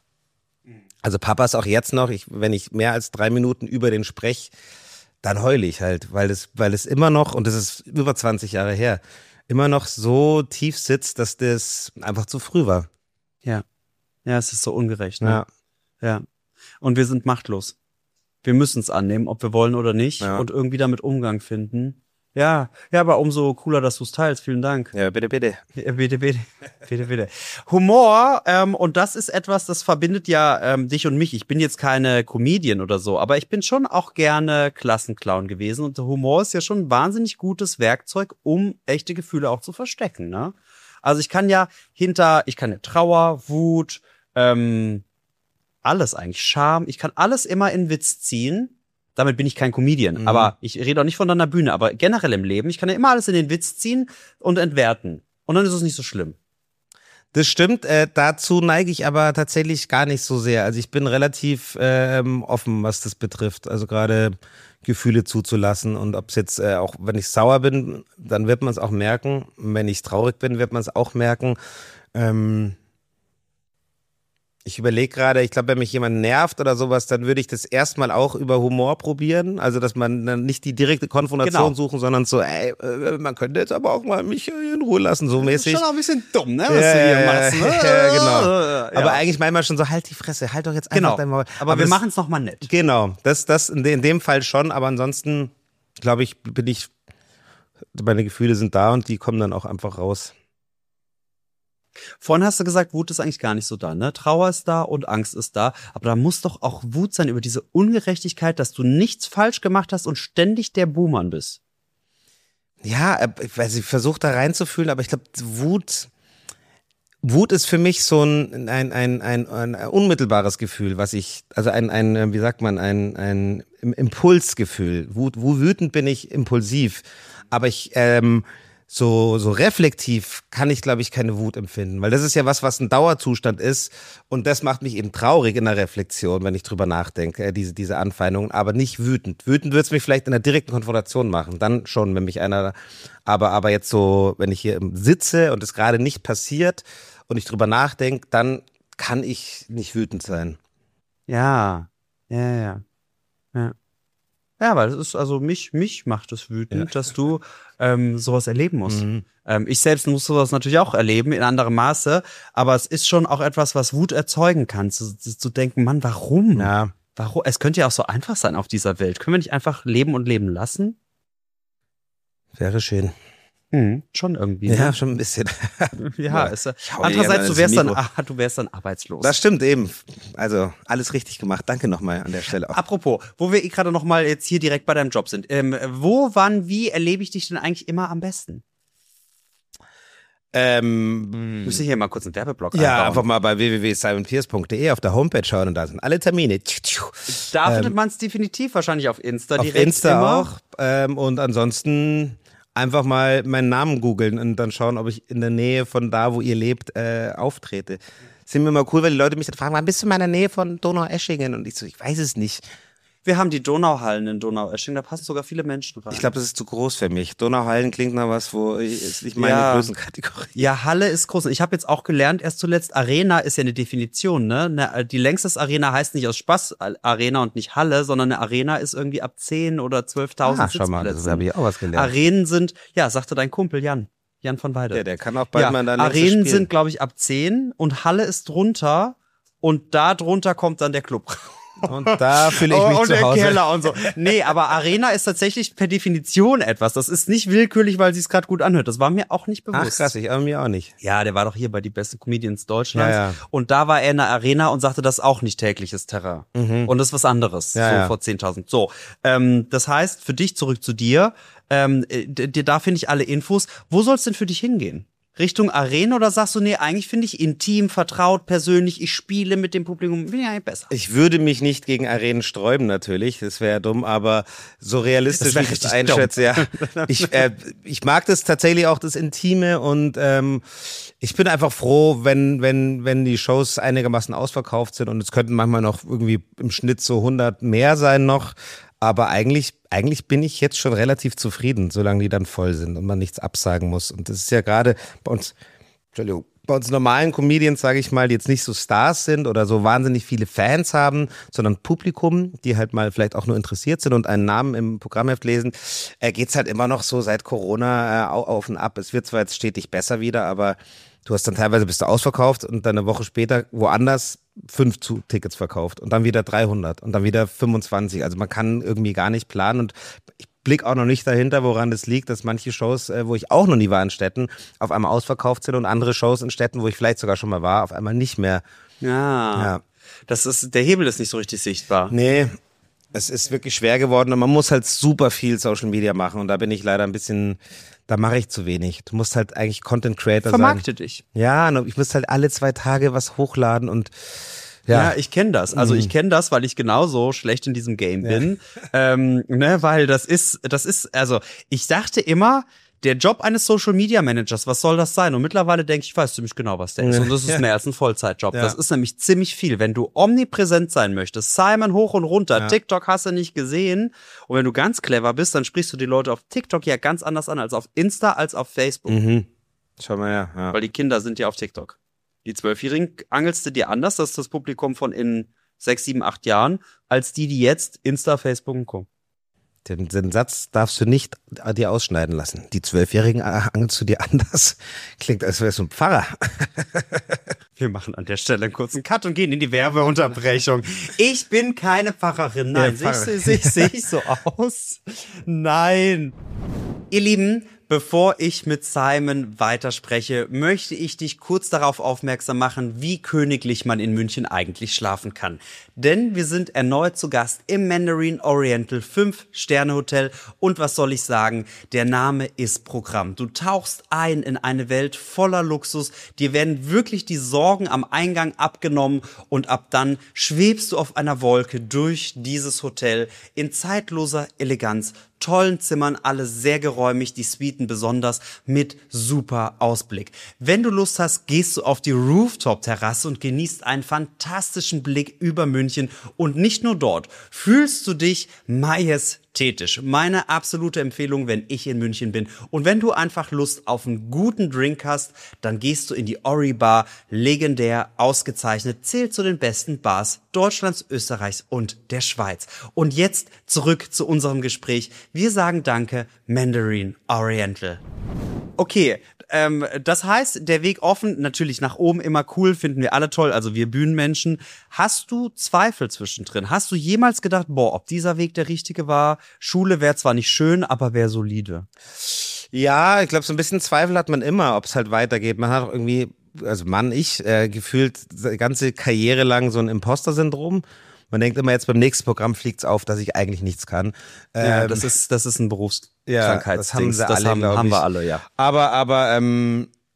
S1: Also Papa ist auch jetzt noch, ich, wenn ich mehr als drei Minuten über den sprech, dann heule ich halt, weil das, weil es immer noch, und das ist über zwanzig Jahre her, immer noch so tief sitzt, dass das einfach zu früh war.
S2: Ja. Ja, es ist so ungerecht, ne?
S1: Ja.
S2: Ja. Und wir sind machtlos. Wir müssen es annehmen, ob wir wollen oder nicht, ja. Und irgendwie damit Umgang finden. Ja, ja, aber umso cooler, dass du es teilst. Vielen Dank.
S1: Ja, bitte, bitte.
S2: Ja, bitte, bitte. bitte, bitte. Humor, ähm, und das ist etwas, das verbindet ja ähm, dich und mich. Ich bin jetzt keine Comedian oder so, aber ich bin schon auch gerne Klassenclown gewesen. Und der Humor ist ja schon ein wahnsinnig gutes Werkzeug, um echte Gefühle auch zu verstecken, ne? Also ich kann ja hinter, ich kann ja Trauer, Wut, ähm, alles eigentlich, Scham, ich kann alles immer in Witz ziehen. Damit bin ich kein Comedian, mhm. aber ich rede auch nicht von deiner Bühne, aber generell im Leben, ich kann ja immer alles in den Witz ziehen und entwerten. Und dann ist es nicht so schlimm.
S1: Das stimmt, äh, dazu neige ich aber tatsächlich gar nicht so sehr. Also ich bin relativ ähm, offen, was das betrifft. Also gerade Gefühle zuzulassen und ob es jetzt, äh, auch wenn ich sauer bin, dann wird man es auch merken. Wenn ich traurig bin, wird man es auch merken. Ähm, Ich überlege gerade, ich glaube, wenn mich jemand nervt oder sowas, dann würde ich das erstmal auch über Humor probieren. Also, dass man dann nicht die direkte Konfrontation
S2: genau.
S1: suchen, sondern so, ey, man könnte jetzt aber auch mal mich in Ruhe lassen, so mäßig.
S2: Das ist schon auch ein bisschen dumm, ne, was
S1: ja,
S2: du hier machst. Ne?
S1: Ja, genau.
S2: Ja.
S1: Aber eigentlich manchmal schon so, halt die Fresse, halt doch jetzt einfach
S2: genau.
S1: dein Maul.
S2: Aber, aber wir machen es nochmal nett.
S1: Genau, das, das in, de, in dem Fall schon, aber ansonsten, glaube ich, bin ich, meine Gefühle sind da und die kommen dann auch einfach raus.
S2: Vorhin hast du gesagt, Wut ist eigentlich gar nicht so da, ne? Trauer ist da und Angst ist da. Aber da muss doch auch Wut sein über diese Ungerechtigkeit, dass du nichts falsch gemacht hast und ständig der Buhmann bist.
S1: Ja, ich weiß, ich versuche da reinzufühlen, aber ich glaube, Wut, Wut ist für mich so ein, ein, ein, ein, ein unmittelbares Gefühl, was ich, also ein, ein, wie sagt man, ein, ein Impulsgefühl. Wut, wo wütend bin ich impulsiv. Aber ich, ähm, So, so reflektiv kann ich, glaube ich, keine Wut empfinden, weil das ist ja was, was ein Dauerzustand ist und das macht mich eben traurig in der Reflexion, wenn ich drüber nachdenke, diese, diese Anfeindungen, aber nicht wütend. Wütend würde es mich vielleicht in der direkten Konfrontation machen, dann schon, wenn mich einer, aber, aber jetzt so, wenn ich hier sitze und es gerade nicht passiert und ich drüber nachdenke, dann kann ich nicht wütend sein.
S2: Ja, ja, ja, ja. Ja, weil das ist, also mich, mich macht es wütend, ja. dass du ähm, sowas erleben musst. Mhm. Ähm, ich selbst muss sowas natürlich auch erleben, in anderem Maße, aber es ist schon auch etwas, was Wut erzeugen kann, zu, zu denken, Mann, warum?
S1: Ja.
S2: Warum? Es könnte ja auch so einfach sein auf dieser Welt. Können wir nicht einfach leben und leben lassen?
S1: Wäre schön.
S2: Hm, schon irgendwie.
S1: Ja,
S2: ne?
S1: schon ein bisschen.
S2: ja, ist, andererseits, du wärst, dann, ah, du wärst dann arbeitslos.
S1: Das stimmt eben. Also alles richtig gemacht. Danke nochmal an der Stelle auch.
S2: Apropos, wo wir gerade nochmal jetzt hier direkt bei deinem Job sind. Ähm, wo, wann, wie erlebe ich dich denn eigentlich immer am besten?
S1: Ähm,
S2: Müssen hier mal kurz einen Werbeblock
S1: ja,
S2: einbauen.
S1: einfach mal bei w w w punkt simon pierce punkt d e auf der Homepage schauen und da sind alle Termine.
S2: Da findet man es definitiv wahrscheinlich auf Insta
S1: Auf
S2: direkt
S1: Insta
S2: immer.
S1: auch. Ähm, und ansonsten einfach mal meinen Namen googeln und dann schauen, ob ich in der Nähe von da, wo ihr lebt, äh, auftrete. Sind mir mal cool, weil die Leute mich dann fragen, wann bist du in meiner Nähe von Donaueschingen? Und ich so, ich weiß es nicht.
S2: Wir haben die Donauhallen in Donaueschingen, da passen sogar viele Menschen rein.
S1: Ich glaube, das ist zu groß für mich. Donauhallen klingt nach was, wo ich, ist nicht meine
S2: Ja.
S1: Größenkategorie.
S2: Ja, Halle ist groß. Ich habe jetzt auch gelernt, erst zuletzt, Arena ist ja eine Definition, ne? Ne, die längstes Arena heißt nicht aus Spaß Arena und nicht Halle, sondern eine Arena ist irgendwie ab zehn oder zwölftausend
S1: Ah, schau mal, das
S2: Sitzplätzen.
S1: habe ich auch was gelernt.
S2: Arenen sind, ja, sagte dein Kumpel Jan. Jan von Weide.
S1: Ja, der kann auch bald
S2: ja,
S1: mal in der nächste
S2: Arenen
S1: spielen.
S2: sind, glaube ich, ab zehn und Halle ist drunter und da drunter kommt dann der Club.
S1: Und da fühle ich mich
S2: und
S1: zu
S2: der
S1: Hause.
S2: Keller und so. Nee, aber Arena ist tatsächlich per Definition etwas. Das ist nicht willkürlich, weil sie es gerade gut anhört. Das war mir auch nicht bewusst.
S1: Ach krass, ich aber mir auch nicht.
S2: Ja, der war doch hier bei die besten Comedians Deutschlands.
S1: Ja, ja.
S2: Und da war er in der Arena und sagte, das ist auch nicht tägliches Terrain. Und das ist was anderes,
S1: Ja,
S2: so
S1: ja.
S2: vor zehntausend. So, ähm, das heißt, für dich zurück zu dir, ähm, d- d- da finde ich alle Infos. Wo soll es denn für dich hingehen? Richtung Arena oder sagst du, nee, eigentlich finde ich intim, vertraut, persönlich, ich spiele mit dem Publikum, finde ich eigentlich besser.
S1: Ich würde mich nicht gegen Arenen sträuben, natürlich. Das wäre dumm, aber so realistisch,
S2: Das wär
S1: wie ich es
S2: richtig
S1: einschätze, ja. Ich, äh, ich mag das tatsächlich auch, das Intime und ähm, ich bin einfach froh, wenn, wenn, wenn die Shows einigermaßen ausverkauft sind und es könnten manchmal noch irgendwie im Schnitt so hundert mehr sein noch. Aber eigentlich, eigentlich bin ich jetzt schon relativ zufrieden, solange die dann voll sind und man nichts absagen muss. Und das ist ja gerade bei uns, Entschuldigung, bei uns normalen Comedians, sage ich mal, die jetzt nicht so Stars sind oder so wahnsinnig viele Fans haben, sondern Publikum, die halt mal vielleicht auch nur interessiert sind und einen Namen im Programmheft lesen, äh, geht's halt immer noch so seit Corona äh, auf und ab. Es wird zwar jetzt stetig besser wieder, aber du hast dann teilweise bist du ausverkauft und dann eine Woche später woanders fünf zu Tickets verkauft und dann wieder dreihundert und dann wieder fünfundzwanzig. Also man kann irgendwie gar nicht planen und ich blick auch noch nicht dahinter, woran das liegt, dass manche Shows, äh, wo ich auch noch nie war in Städten, auf einmal ausverkauft sind und andere Shows in Städten, wo ich vielleicht sogar schon mal war, auf einmal nicht mehr.
S2: Ja.
S1: Ja.
S2: Das ist, der Hebel ist nicht so richtig sichtbar.
S1: Nee, es ist wirklich schwer geworden und man muss halt super viel Social Media machen und da bin ich leider ein bisschen, da mache ich zu wenig. Du musst halt eigentlich Content Creator sein.
S2: Vermarkte dich.
S1: Ja, und ich muss halt alle zwei Tage was hochladen und ja,
S2: Ja, ich kenne das. Also
S1: Mhm.
S2: ich kenne das, weil ich genauso schlecht in diesem Game bin. Ähm, ne, weil das ist, das ist, also ich dachte immer, der Job eines Social Media Managers, was soll das sein? Und mittlerweile denke ich, ich weiß ziemlich genau, was der ist. Und das ist
S1: Ja.
S2: mehr als ein Vollzeitjob.
S1: Ja.
S2: Das ist nämlich ziemlich viel. Wenn du omnipräsent sein möchtest, Simon hoch und runter,
S1: Ja.
S2: TikTok hast du nicht gesehen. Und wenn du ganz clever bist, dann sprichst du die Leute auf TikTok ja ganz anders an als auf Insta, als auf Facebook.
S1: Mhm. Schau mal her. Ja.
S2: Weil die Kinder sind ja auf TikTok. Die Zwölfjährigen angelst du dir anders, das ist das Publikum von in sechs, sieben, acht Jahren, als die, die jetzt Insta, Facebook und Co.
S1: Den, den Satz darfst du nicht dir ausschneiden lassen. Die Zwölfjährigen angelst du dir anders. Klingt, als wärst du ein Pfarrer.
S2: Wir machen an der Stelle einen kurzen Cut und gehen in die Werbeunterbrechung. Ich bin keine Pfarrerin. Nein,
S1: Ja,
S2: sehe
S1: Pfarrer.
S2: ich, seh, ich, seh ich so aus? Nein. Ihr Lieben, bevor ich mit Simon weiterspreche, möchte ich dich kurz darauf aufmerksam machen, wie königlich man in München eigentlich schlafen kann. Denn wir sind erneut zu Gast im Mandarin Oriental fünf Sterne Hotel und was soll ich sagen, der Name ist Programm. Du tauchst ein in eine Welt voller Luxus, dir werden wirklich die Sorgen am Eingang abgenommen und ab dann schwebst du auf einer Wolke durch dieses Hotel in zeitloser Eleganz, tollen Zimmern, alle sehr geräumig, die Suiten besonders mit super Ausblick. Wenn du Lust hast, gehst du auf die Rooftop-Terrasse und genießt einen fantastischen Blick über München und nicht nur dort. Fühlst du dich majestätisch. Meine absolute Empfehlung, wenn ich in München bin. Und wenn du einfach Lust auf einen guten Drink hast, dann gehst du in die Ori Bar, legendär, ausgezeichnet, zählt zu den besten Bars Deutschlands, Österreichs und der Schweiz. Und jetzt zurück zu unserem Gespräch. Wir sagen Danke, Mandarin Oriental. Okay, ähm, das heißt, der Weg offen, natürlich nach oben immer cool, finden wir alle toll, also wir Bühnenmenschen. Hast du Zweifel zwischendrin? Hast du jemals gedacht, boah, ob dieser Weg der richtige war? Schule wäre zwar nicht schön, aber wäre solide.
S1: Ja, ich glaube, so ein bisschen Zweifel hat man immer, ob es halt weitergeht. Man hat auch irgendwie, also Mann, ich, äh, gefühlt die ganze Karriere lang so ein Imposter-Syndrom. Man denkt immer, jetzt beim nächsten Programm fliegt's auf, dass ich eigentlich nichts kann.
S2: Ja,
S1: Ähm,
S2: das ist, das ist ein
S1: ja,
S2: Berufskrankheitsding.
S1: das haben sie
S2: das
S1: alle,
S2: haben,
S1: glaub
S2: haben
S1: ich.
S2: wir alle, ja.
S1: Aber, aber, ähm,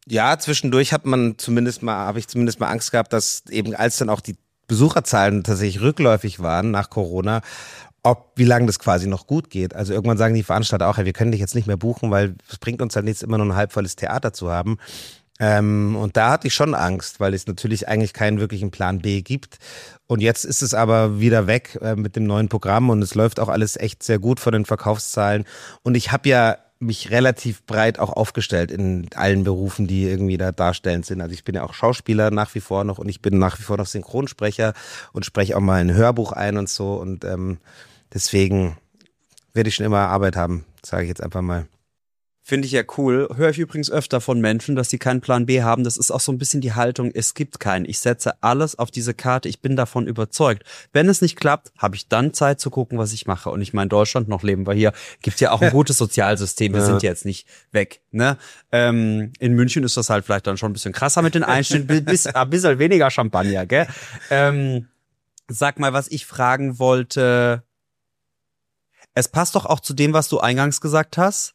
S1: Ja, zwischendurch hat man zumindest mal, habe ich zumindest mal Angst gehabt, dass eben als dann auch die Besucherzahlen tatsächlich rückläufig waren nach Corona, ob wie lange das quasi noch gut geht. Also irgendwann sagen die Veranstalter auch, ja, wir können dich jetzt nicht mehr buchen, weil es bringt uns halt nichts, immer nur ein halbvolles Theater zu haben. Ähm, und da hatte ich schon Angst, weil es natürlich eigentlich keinen wirklichen Plan B gibt. Und jetzt ist es aber wieder weg äh, mit dem neuen Programm und es läuft auch alles echt sehr gut von den Verkaufszahlen. Und ich habe ja mich relativ breit auch aufgestellt in allen Berufen, die irgendwie da darstellend sind. Also ich bin ja auch Schauspieler nach wie vor noch und ich bin nach wie vor noch Synchronsprecher und spreche auch mal ein Hörbuch ein und so. Und ähm, deswegen werde ich schon immer Arbeit haben, sage ich jetzt einfach mal.
S2: Finde ich ja cool. Höre ich übrigens öfter von Menschen, dass sie keinen Plan B haben. Das ist auch so ein bisschen die Haltung, es gibt keinen. Ich setze alles auf diese Karte. Ich bin davon überzeugt. Wenn es nicht klappt, habe ich dann Zeit zu gucken, was ich mache. Und ich meine, Deutschland, noch leben wir hier, gibt ja auch ein gutes Sozialsystem. Wir ja. sind jetzt nicht weg. Ne? Ähm, in München ist das halt vielleicht dann schon ein bisschen krasser mit den Einschnitten. bis, ein bisschen weniger Champagner, gell? Ähm, sag mal, was ich fragen wollte. Es passt doch auch zu dem, was du eingangs gesagt hast.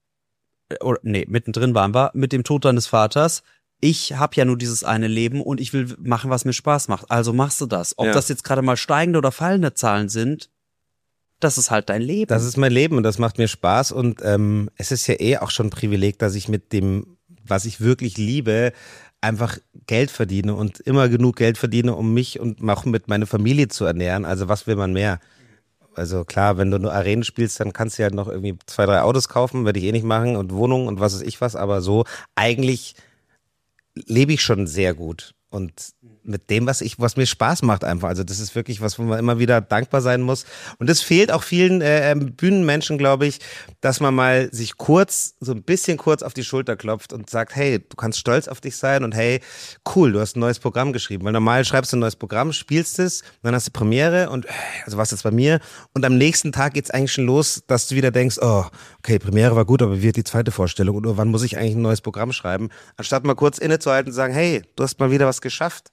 S2: Oder nee, mittendrin waren wir, mit dem Tod deines Vaters. Ich habe ja nur dieses eine Leben und ich will machen, was mir Spaß macht. Also machst du das. Ob ja. das jetzt gerade mal steigende oder fallende Zahlen sind, das ist halt dein Leben.
S1: Das ist mein Leben und das macht mir Spaß und ähm, es ist ja eh auch schon ein Privileg, dass ich mit dem, was ich wirklich liebe, einfach Geld verdiene und immer genug Geld verdiene, um mich und auch mit meiner Familie zu ernähren. Also was will man mehr? Also klar, wenn du nur Arenen spielst, dann kannst du halt noch irgendwie zwei, drei Autos kaufen, werde ich eh nicht machen und Wohnungen und was weiß ich was, aber so eigentlich lebe ich schon sehr gut und mit dem, was ich, was mir Spaß macht einfach. Also das ist wirklich was, wo man immer wieder dankbar sein muss. Und es fehlt auch vielen äh, Bühnenmenschen, glaube ich, dass man mal sich kurz, so ein bisschen kurz auf die Schulter klopft und sagt, hey, du kannst stolz auf dich sein und hey, cool, du hast ein neues Programm geschrieben. Weil normal schreibst du ein neues Programm, spielst es, dann hast du Premiere und also was jetzt bei mir und am nächsten Tag geht's eigentlich schon los, dass du wieder denkst, oh, okay, Premiere war gut, aber wie wird die zweite Vorstellung und wann muss ich eigentlich ein neues Programm schreiben? Anstatt mal kurz innezuhalten und sagen, hey, du hast mal wieder was geschafft.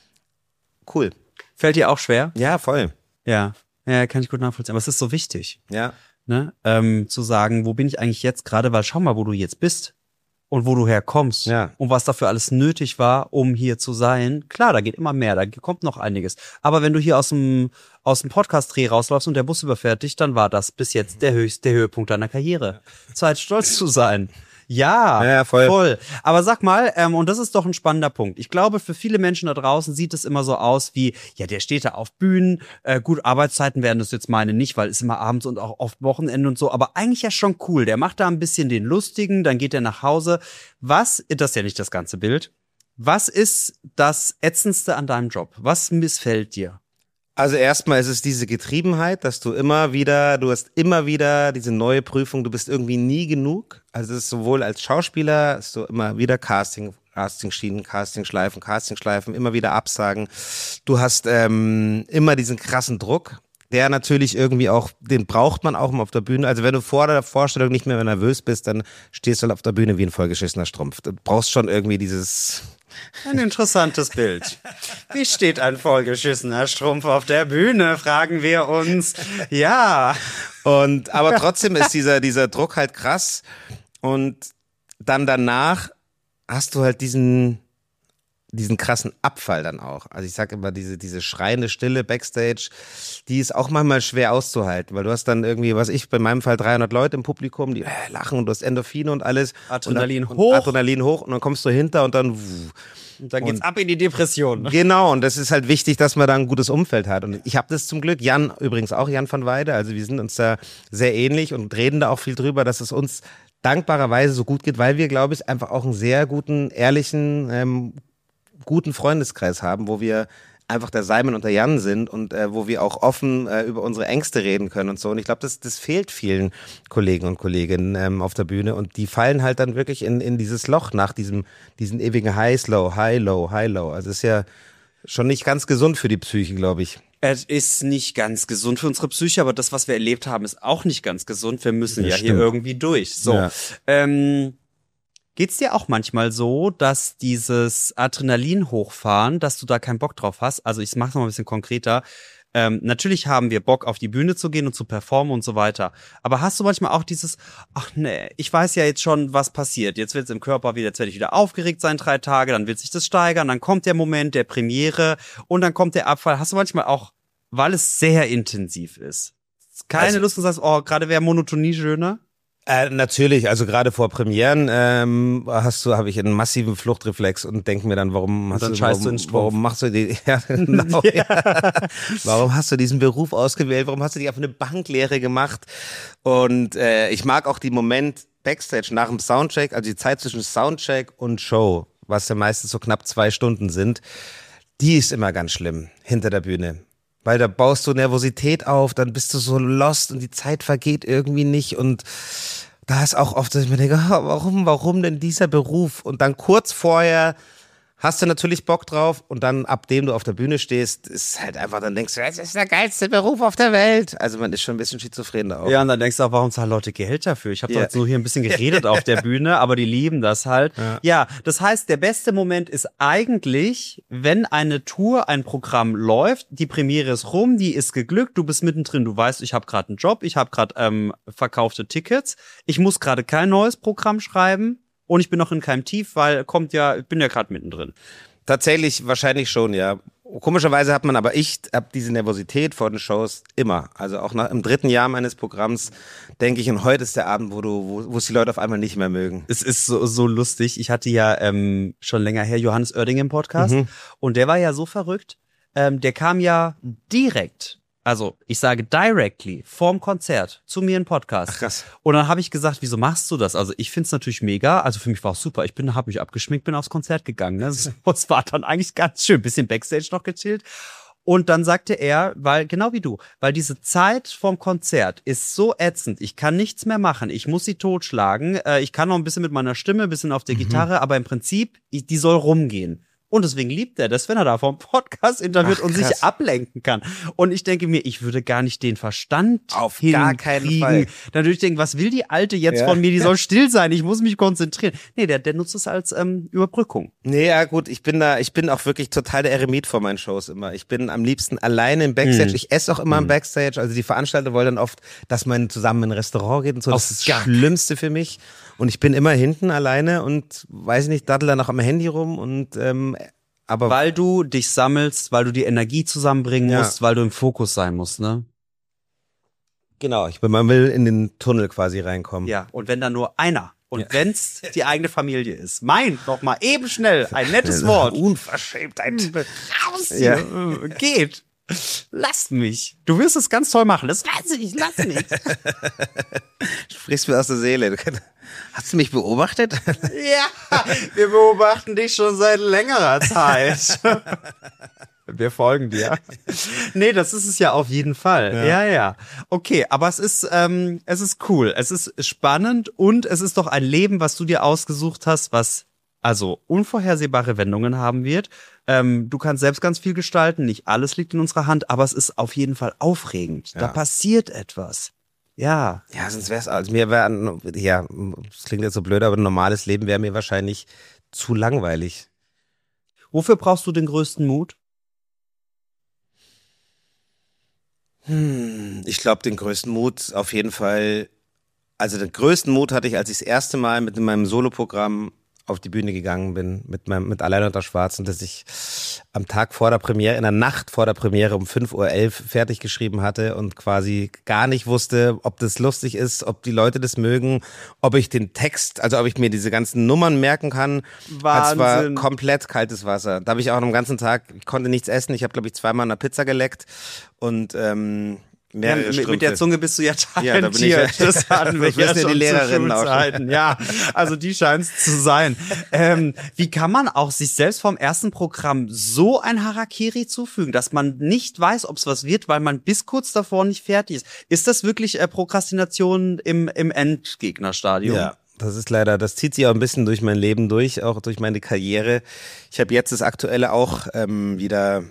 S1: Cool.
S2: Fällt dir auch schwer?
S1: Ja, voll.
S2: Ja, ja, kann ich gut nachvollziehen. Aber es ist so wichtig,
S1: ja,
S2: ne, ähm, zu sagen, wo bin ich eigentlich jetzt gerade? Weil schau mal, wo du jetzt bist und wo du herkommst
S1: ja.
S2: und was dafür alles nötig war, um hier zu sein. Klar, da geht immer mehr, da kommt noch einiges. Aber wenn du hier aus dem aus dem Podcast-Dreh rausläufst und der Bus überfährt dich, dann war das bis jetzt der höchste der Höhepunkt deiner Karriere. Zeit, stolz zu sein. Ja,
S1: ja, voll.
S2: voll. Aber sag mal, ähm, und das ist doch ein spannender Punkt. Ich glaube, für viele Menschen da draußen sieht es immer so aus wie, ja, der steht da auf Bühnen. Äh, gut, Arbeitszeiten werden das jetzt meine nicht, weil es immer abends und auch oft Wochenende und so. Aber eigentlich ja schon cool. Der macht da ein bisschen den Lustigen, dann geht er nach Hause. Was, das ist ja nicht das ganze Bild. Was ist das Ätzendste an deinem Job? Was missfällt dir?
S1: Also erstmal ist es diese Getriebenheit, dass du immer wieder, du hast immer wieder diese neue Prüfung, du bist irgendwie nie genug. Also es ist sowohl als Schauspieler, hast du immer wieder Casting, Castingschienen, Castingschleifen, Castingschleifen, immer wieder Absagen. Du hast ähm, immer diesen krassen Druck, der natürlich irgendwie auch, den braucht man auch mal auf der Bühne. Also wenn du vor der Vorstellung nicht mehr nervös bist, dann stehst du halt auf der Bühne wie ein vollgeschissener Strumpf. Du brauchst schon irgendwie dieses...
S2: Ein interessantes Bild. Wie steht ein vollgeschissener Strumpf auf der Bühne, fragen wir uns. Ja.
S1: Und, aber trotzdem ist dieser, dieser Druck halt krass. Und dann danach hast du halt diesen, diesen krassen Abfall dann auch. Also ich sag immer, diese, diese schreiende Stille Backstage, die ist auch manchmal schwer auszuhalten, weil du hast dann irgendwie, was ich, bei meinem Fall dreihundert Leute im Publikum, die äh, lachen und du hast Endorphine und alles.
S2: Adrenalin
S1: und dann,
S2: hoch.
S1: Und Adrenalin hoch und dann kommst du hinter und dann... Wuh,
S2: und dann geht's und, ab in die Depression.
S1: Genau, und das ist halt wichtig, dass man da ein gutes Umfeld hat. Und ich habe das zum Glück, Jan übrigens auch, Jan van Weide, also wir sind uns da sehr ähnlich und reden da auch viel drüber, dass es uns dankbarerweise so gut geht, weil wir, glaube ich, einfach auch einen sehr guten, ehrlichen, ähm, guten Freundeskreis haben, wo wir einfach der Simon und der Jan sind und äh, wo wir auch offen äh, über unsere Ängste reden können und so. Und ich glaube, das, das fehlt vielen Kollegen und Kolleginnen ähm, auf der Bühne und die fallen halt dann wirklich in, in dieses Loch nach diesem diesen ewigen High-Slow, High-Low, High-Low. Also ist ja schon nicht ganz gesund für die Psyche, glaube ich.
S2: Es ist nicht ganz gesund für unsere Psyche, aber das, was wir erlebt haben, ist auch nicht ganz gesund. Wir müssen ja, ja hier irgendwie durch. So, ja. ähm, Geht's dir auch manchmal so, dass dieses Adrenalin hochfahren, dass du da keinen Bock drauf hast? Also ich mach's noch mal ein bisschen konkreter. Ähm, natürlich haben wir Bock, auf die Bühne zu gehen und zu performen und so weiter. Aber hast du manchmal auch dieses, ach nee, ich weiß ja jetzt schon, was passiert. Jetzt wird es im Körper wieder, jetzt werde ich wieder aufgeregt sein, drei Tage, dann wird sich das steigern, dann kommt der Moment der Premiere und dann kommt der Abfall. Hast du manchmal auch, weil es sehr intensiv ist, keine
S1: also,
S2: Lust und sagst, oh, gerade wäre Monotonie schöner?
S1: Äh, natürlich, also gerade vor Premieren ähm, hast du, habe ich einen massiven Fluchtreflex und denke mir dann, warum hast
S2: dann
S1: du,
S2: scheißt
S1: warum,
S2: du in den Strumpf.
S1: warum machst du die, ja, genau,
S2: Ja.
S1: ja. Warum hast du diesen Beruf ausgewählt? Warum hast du dich auf eine Banklehre gemacht? Und äh, ich mag auch die Moment Backstage nach dem Soundcheck, also die Zeit zwischen Soundcheck und Show, was ja meistens so knapp zwei Stunden sind, die ist immer ganz schlimm hinter der Bühne. Weil da baust du Nervosität auf, dann bist du so lost und die Zeit vergeht irgendwie nicht und da ist auch oft, dass ich mir denke, warum, warum denn dieser Beruf? Und dann kurz vorher hast du natürlich Bock drauf und dann, ab dem du auf der Bühne stehst, ist halt einfach, dann denkst du, das ist der geilste Beruf auf der Welt. Also man ist schon ein bisschen schizophren da auch.
S2: Ja, und dann denkst du auch, warum zahlen Leute Geld dafür? Ich habe
S1: Ja.
S2: doch jetzt nur hier ein bisschen geredet auf der Bühne, aber die lieben das halt. Ja. ja, das heißt, der beste Moment ist eigentlich, wenn eine Tour, ein Programm läuft, die Premiere ist rum, die ist geglückt, du bist mittendrin, du weißt, ich habe gerade einen Job, ich habe gerade ähm, verkaufte Tickets, ich muss gerade kein neues Programm schreiben. Und ich bin noch in keinem Tief, weil kommt ja, ich bin ja gerade mittendrin.
S1: Tatsächlich wahrscheinlich schon, ja. Komischerweise hat man aber, ich habe diese Nervosität vor den Shows immer. Also auch nach, im dritten Jahr meines Programms denke ich, und heute ist der Abend, wo du, wo, wo es die Leute auf einmal nicht mehr mögen.
S2: Es ist so, so lustig. Ich hatte ja ähm, schon länger her Johannes Oerding im Podcast
S1: Mhm.
S2: und der war ja so verrückt. Ähm, der kam ja direkt, also ich sage directly, vorm Konzert zu mir im Podcast.
S1: Ach, krass.
S2: Und dann habe ich gesagt, wieso machst du das? Also ich find's natürlich mega. Also für mich war es super. Ich bin, habe mich abgeschminkt, bin aufs Konzert gegangen. Ne? Das war dann eigentlich ganz schön. Bisschen Backstage noch gechillt. Und dann sagte er, weil, genau wie du, weil diese Zeit vom Konzert ist so ätzend. Ich kann nichts mehr machen. Ich muss sie totschlagen. Äh, ich kann noch ein bisschen mit meiner Stimme, ein bisschen auf der
S1: Mhm.
S2: Gitarre, aber im Prinzip, ich, die soll rumgehen. Und deswegen liebt er das, wenn er da vom Podcast interviewt
S1: Ach,
S2: und
S1: krass.
S2: sich ablenken kann. Und ich denke mir, ich würde gar nicht den Verstand
S1: Auf gar keinen
S2: hinkriegen.
S1: Fall.
S2: Dann würde ich denken, was will die Alte jetzt
S1: Ja.
S2: von mir? Die soll still sein, ich muss mich konzentrieren. Nee, der, der nutzt es als ähm, Überbrückung.
S1: Nee, ja gut, ich bin da, ich bin auch wirklich total der Eremit vor meinen Shows immer. Ich bin am liebsten alleine im Backstage.
S2: Mhm.
S1: Ich esse auch immer im Backstage. Also die Veranstalter wollen dann oft, dass man zusammen in ein Restaurant geht und so. Das
S2: Auf
S1: ist das
S2: gar-
S1: Schlimmste für mich. Und ich bin immer hinten alleine und weiß nicht, daddel dann auch am Handy rum und ähm, aber
S2: Weil du dich sammelst, weil du die Energie zusammenbringen
S1: Ja.
S2: musst, weil du im Fokus sein musst, ne?
S1: genau, ich bin, man will in den Tunnel quasi reinkommen.
S2: Ja, und wenn da nur einer und wenn's die eigene Familie ist, mein, noch mal eben schnell, ein nettes Wort.
S1: Unverschämtheit.
S2: Raus
S1: Ja.
S2: hier, äh, geht. Lass mich. Du wirst es ganz toll machen. Das weiß ich, lass mich.
S1: Du sprichst mir aus der Seele. Du kann- Hast du mich beobachtet?
S2: Ja, wir beobachten dich schon seit längerer Zeit. Wir folgen dir. Nee, das ist es ja auf jeden Fall. Ja, ja. ja. Okay, aber es ist, ähm, es ist cool. Es ist spannend und es ist doch ein Leben, was du dir ausgesucht hast, was also unvorhersehbare Wendungen haben wird. Ähm, du kannst selbst ganz viel gestalten. Nicht alles liegt in unserer Hand, aber es ist auf jeden Fall aufregend. Da
S1: Ja.
S2: passiert etwas. Ja.
S1: Ja, sonst wär's, also mir wäre, ja, das klingt jetzt so blöd, aber ein normales Leben wäre mir wahrscheinlich zu langweilig.
S2: Wofür brauchst du den größten Mut?
S1: Hm, ich glaube, den größten Mut auf jeden Fall, also den größten Mut hatte ich, als ich das erste Mal mit meinem Soloprogramm auf die Bühne gegangen bin, mit meinem, mit Allein unter Schwarz, und dass ich am Tag vor der Premiere, in der Nacht vor der Premiere um fünf Uhr elf fertig geschrieben hatte und quasi gar nicht wusste, ob das lustig ist, ob die Leute das mögen, ob ich den Text, also ob ich mir diese ganzen Nummern merken kann. Es war
S2: Wahnsinn.
S1: komplett kaltes Wasser. Da habe ich auch am ganzen Tag, ich konnte nichts essen, ich habe glaube ich zweimal eine Pizza geleckt und ähm,
S2: Ja,
S1: mehrere
S2: mit,
S1: Strümpfe.
S2: mit der Zunge bist du ja
S1: Ja, da bin ich
S2: talentiert.
S1: ja-
S2: Das hatten wir
S1: Das
S2: ja
S1: wissen ja
S2: schon
S1: die Lehrerinnen
S2: zu
S1: auch schon.
S2: Schulzeiten. Ja, also die scheint es zu sein. Ähm, wie kann man auch sich selbst vom ersten Programm so ein Harakiri zufügen, dass man nicht weiß, ob es was wird, weil man bis kurz davor nicht fertig ist? Ist das wirklich äh, Prokrastination im, im Endgegnerstadium?
S1: Ja, das ist leider, das zieht sich auch ein bisschen durch mein Leben durch, auch durch meine Karriere. Ich habe jetzt das Aktuelle auch ähm, wieder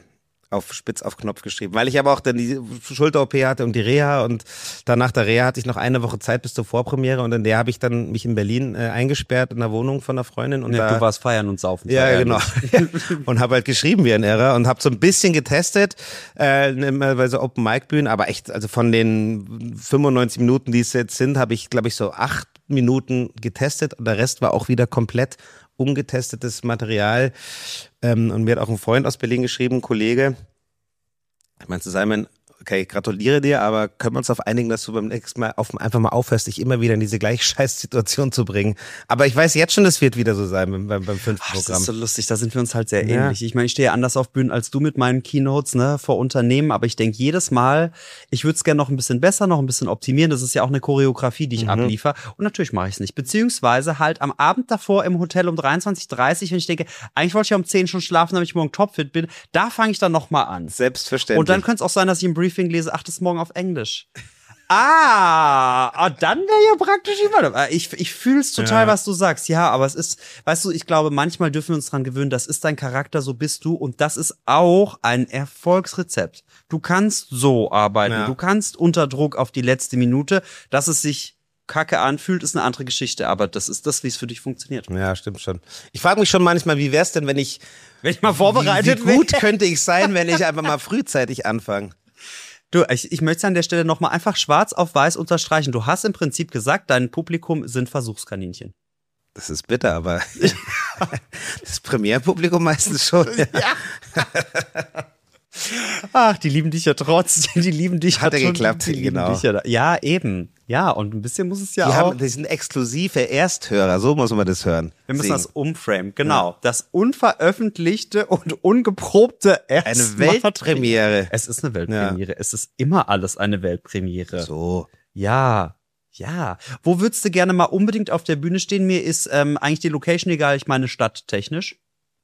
S1: auf Spitz auf Knopf geschrieben, weil ich aber auch dann die Schulter-O P hatte und die Reha und danach der Reha hatte ich noch eine Woche Zeit bis zur Vorpremiere und in der habe ich dann mich in Berlin äh, eingesperrt in der Wohnung von einer Freundin und
S2: ja,
S1: da,
S2: du warst feiern und saufen.
S1: Ja,
S2: feiern.
S1: genau. Und habe halt geschrieben wie ein Irrer und habe so ein bisschen getestet äh, bei so Open-Mic-Bühnen, aber echt, also von den fünfundneunzig Minuten, die es jetzt sind, habe ich, glaube ich, so acht Minuten getestet und der Rest war auch wieder komplett ungetestetes Material. Ähm, und mir hat auch ein Freund aus Berlin geschrieben, ein Kollege, ich meinte, Simon, okay, ich gratuliere dir, aber können wir uns darauf einigen, dass du beim nächsten Mal auf, einfach mal aufhörst, dich immer wieder in diese gleich scheiß Situation zu bringen. Aber ich weiß jetzt schon, das wird wieder so sein beim, beim, beim fünften
S2: Ach,
S1: Programm.
S2: das ist so lustig, da sind wir uns halt sehr
S1: Ja.
S2: ähnlich. Ich meine, ich stehe ja anders auf Bühnen als du mit meinen Keynotes, ne, vor Unternehmen, aber ich denke jedes Mal, ich würde es gerne noch ein bisschen besser, noch ein bisschen optimieren. Das ist ja auch eine Choreografie, die ich
S1: Mhm.
S2: abliefere. Und natürlich mache ich es nicht. Beziehungsweise halt am Abend davor im Hotel um dreiundzwanzig Uhr dreißig, wenn ich denke, eigentlich wollte ich ja um zehn schon schlafen, damit ich morgen topfit bin, da fange ich dann nochmal an.
S1: Selbstverständlich.
S2: Und dann könnte es auch sein, dass ich im Briefing lese, ach, das ist morgen auf Englisch. Ah, ah, dann wäre ja praktisch immer. Ich, ich fühle es total,
S1: Ja.
S2: was du sagst. Ja, aber es ist, weißt du, ich glaube, manchmal dürfen wir uns dran gewöhnen, das ist dein Charakter, so bist du. Und das ist auch ein Erfolgsrezept. Du kannst so arbeiten.
S1: Ja.
S2: Du kannst unter Druck auf die letzte Minute, dass es sich kacke anfühlt, ist eine andere Geschichte. Aber das ist das, wie es für dich funktioniert.
S1: Ja, stimmt schon. Ich frage mich schon manchmal, wie wär's denn, wenn ich,
S2: Wenn ich mal vorbereitet
S1: wie, wie gut
S2: wäre.
S1: könnte ich sein, wenn ich einfach mal frühzeitig anfange?
S2: Du, ich, ich möchte an der Stelle nochmal einfach schwarz auf weiß unterstreichen. Du hast im Prinzip gesagt, dein Publikum sind Versuchskaninchen.
S1: Das ist bitter, aber das Premierpublikum meistens schon. Ja.
S2: Ach, die lieben dich ja trotzdem, die lieben dich
S1: Hat ja
S2: schon,
S1: geklappt,
S2: die lieben
S1: genau.
S2: dich ja, ja, eben. Ja, und ein bisschen muss es ja
S1: Die,
S2: auch.
S1: haben, die sind exklusive Ersthörer, so muss man das hören.
S2: Wir müssen
S1: Singen.
S2: das umframen, genau. Das unveröffentlichte und ungeprobte
S1: Eine
S2: Erstmaterial.
S1: Weltpremiere.
S2: Es ist eine Weltpremiere. Es ist immer alles eine Weltpremiere.
S1: So.
S2: Ja, ja. Wo würdest du gerne mal unbedingt auf der Bühne stehen? Mir ist ähm, eigentlich die Location egal, ich meine Stadt technisch.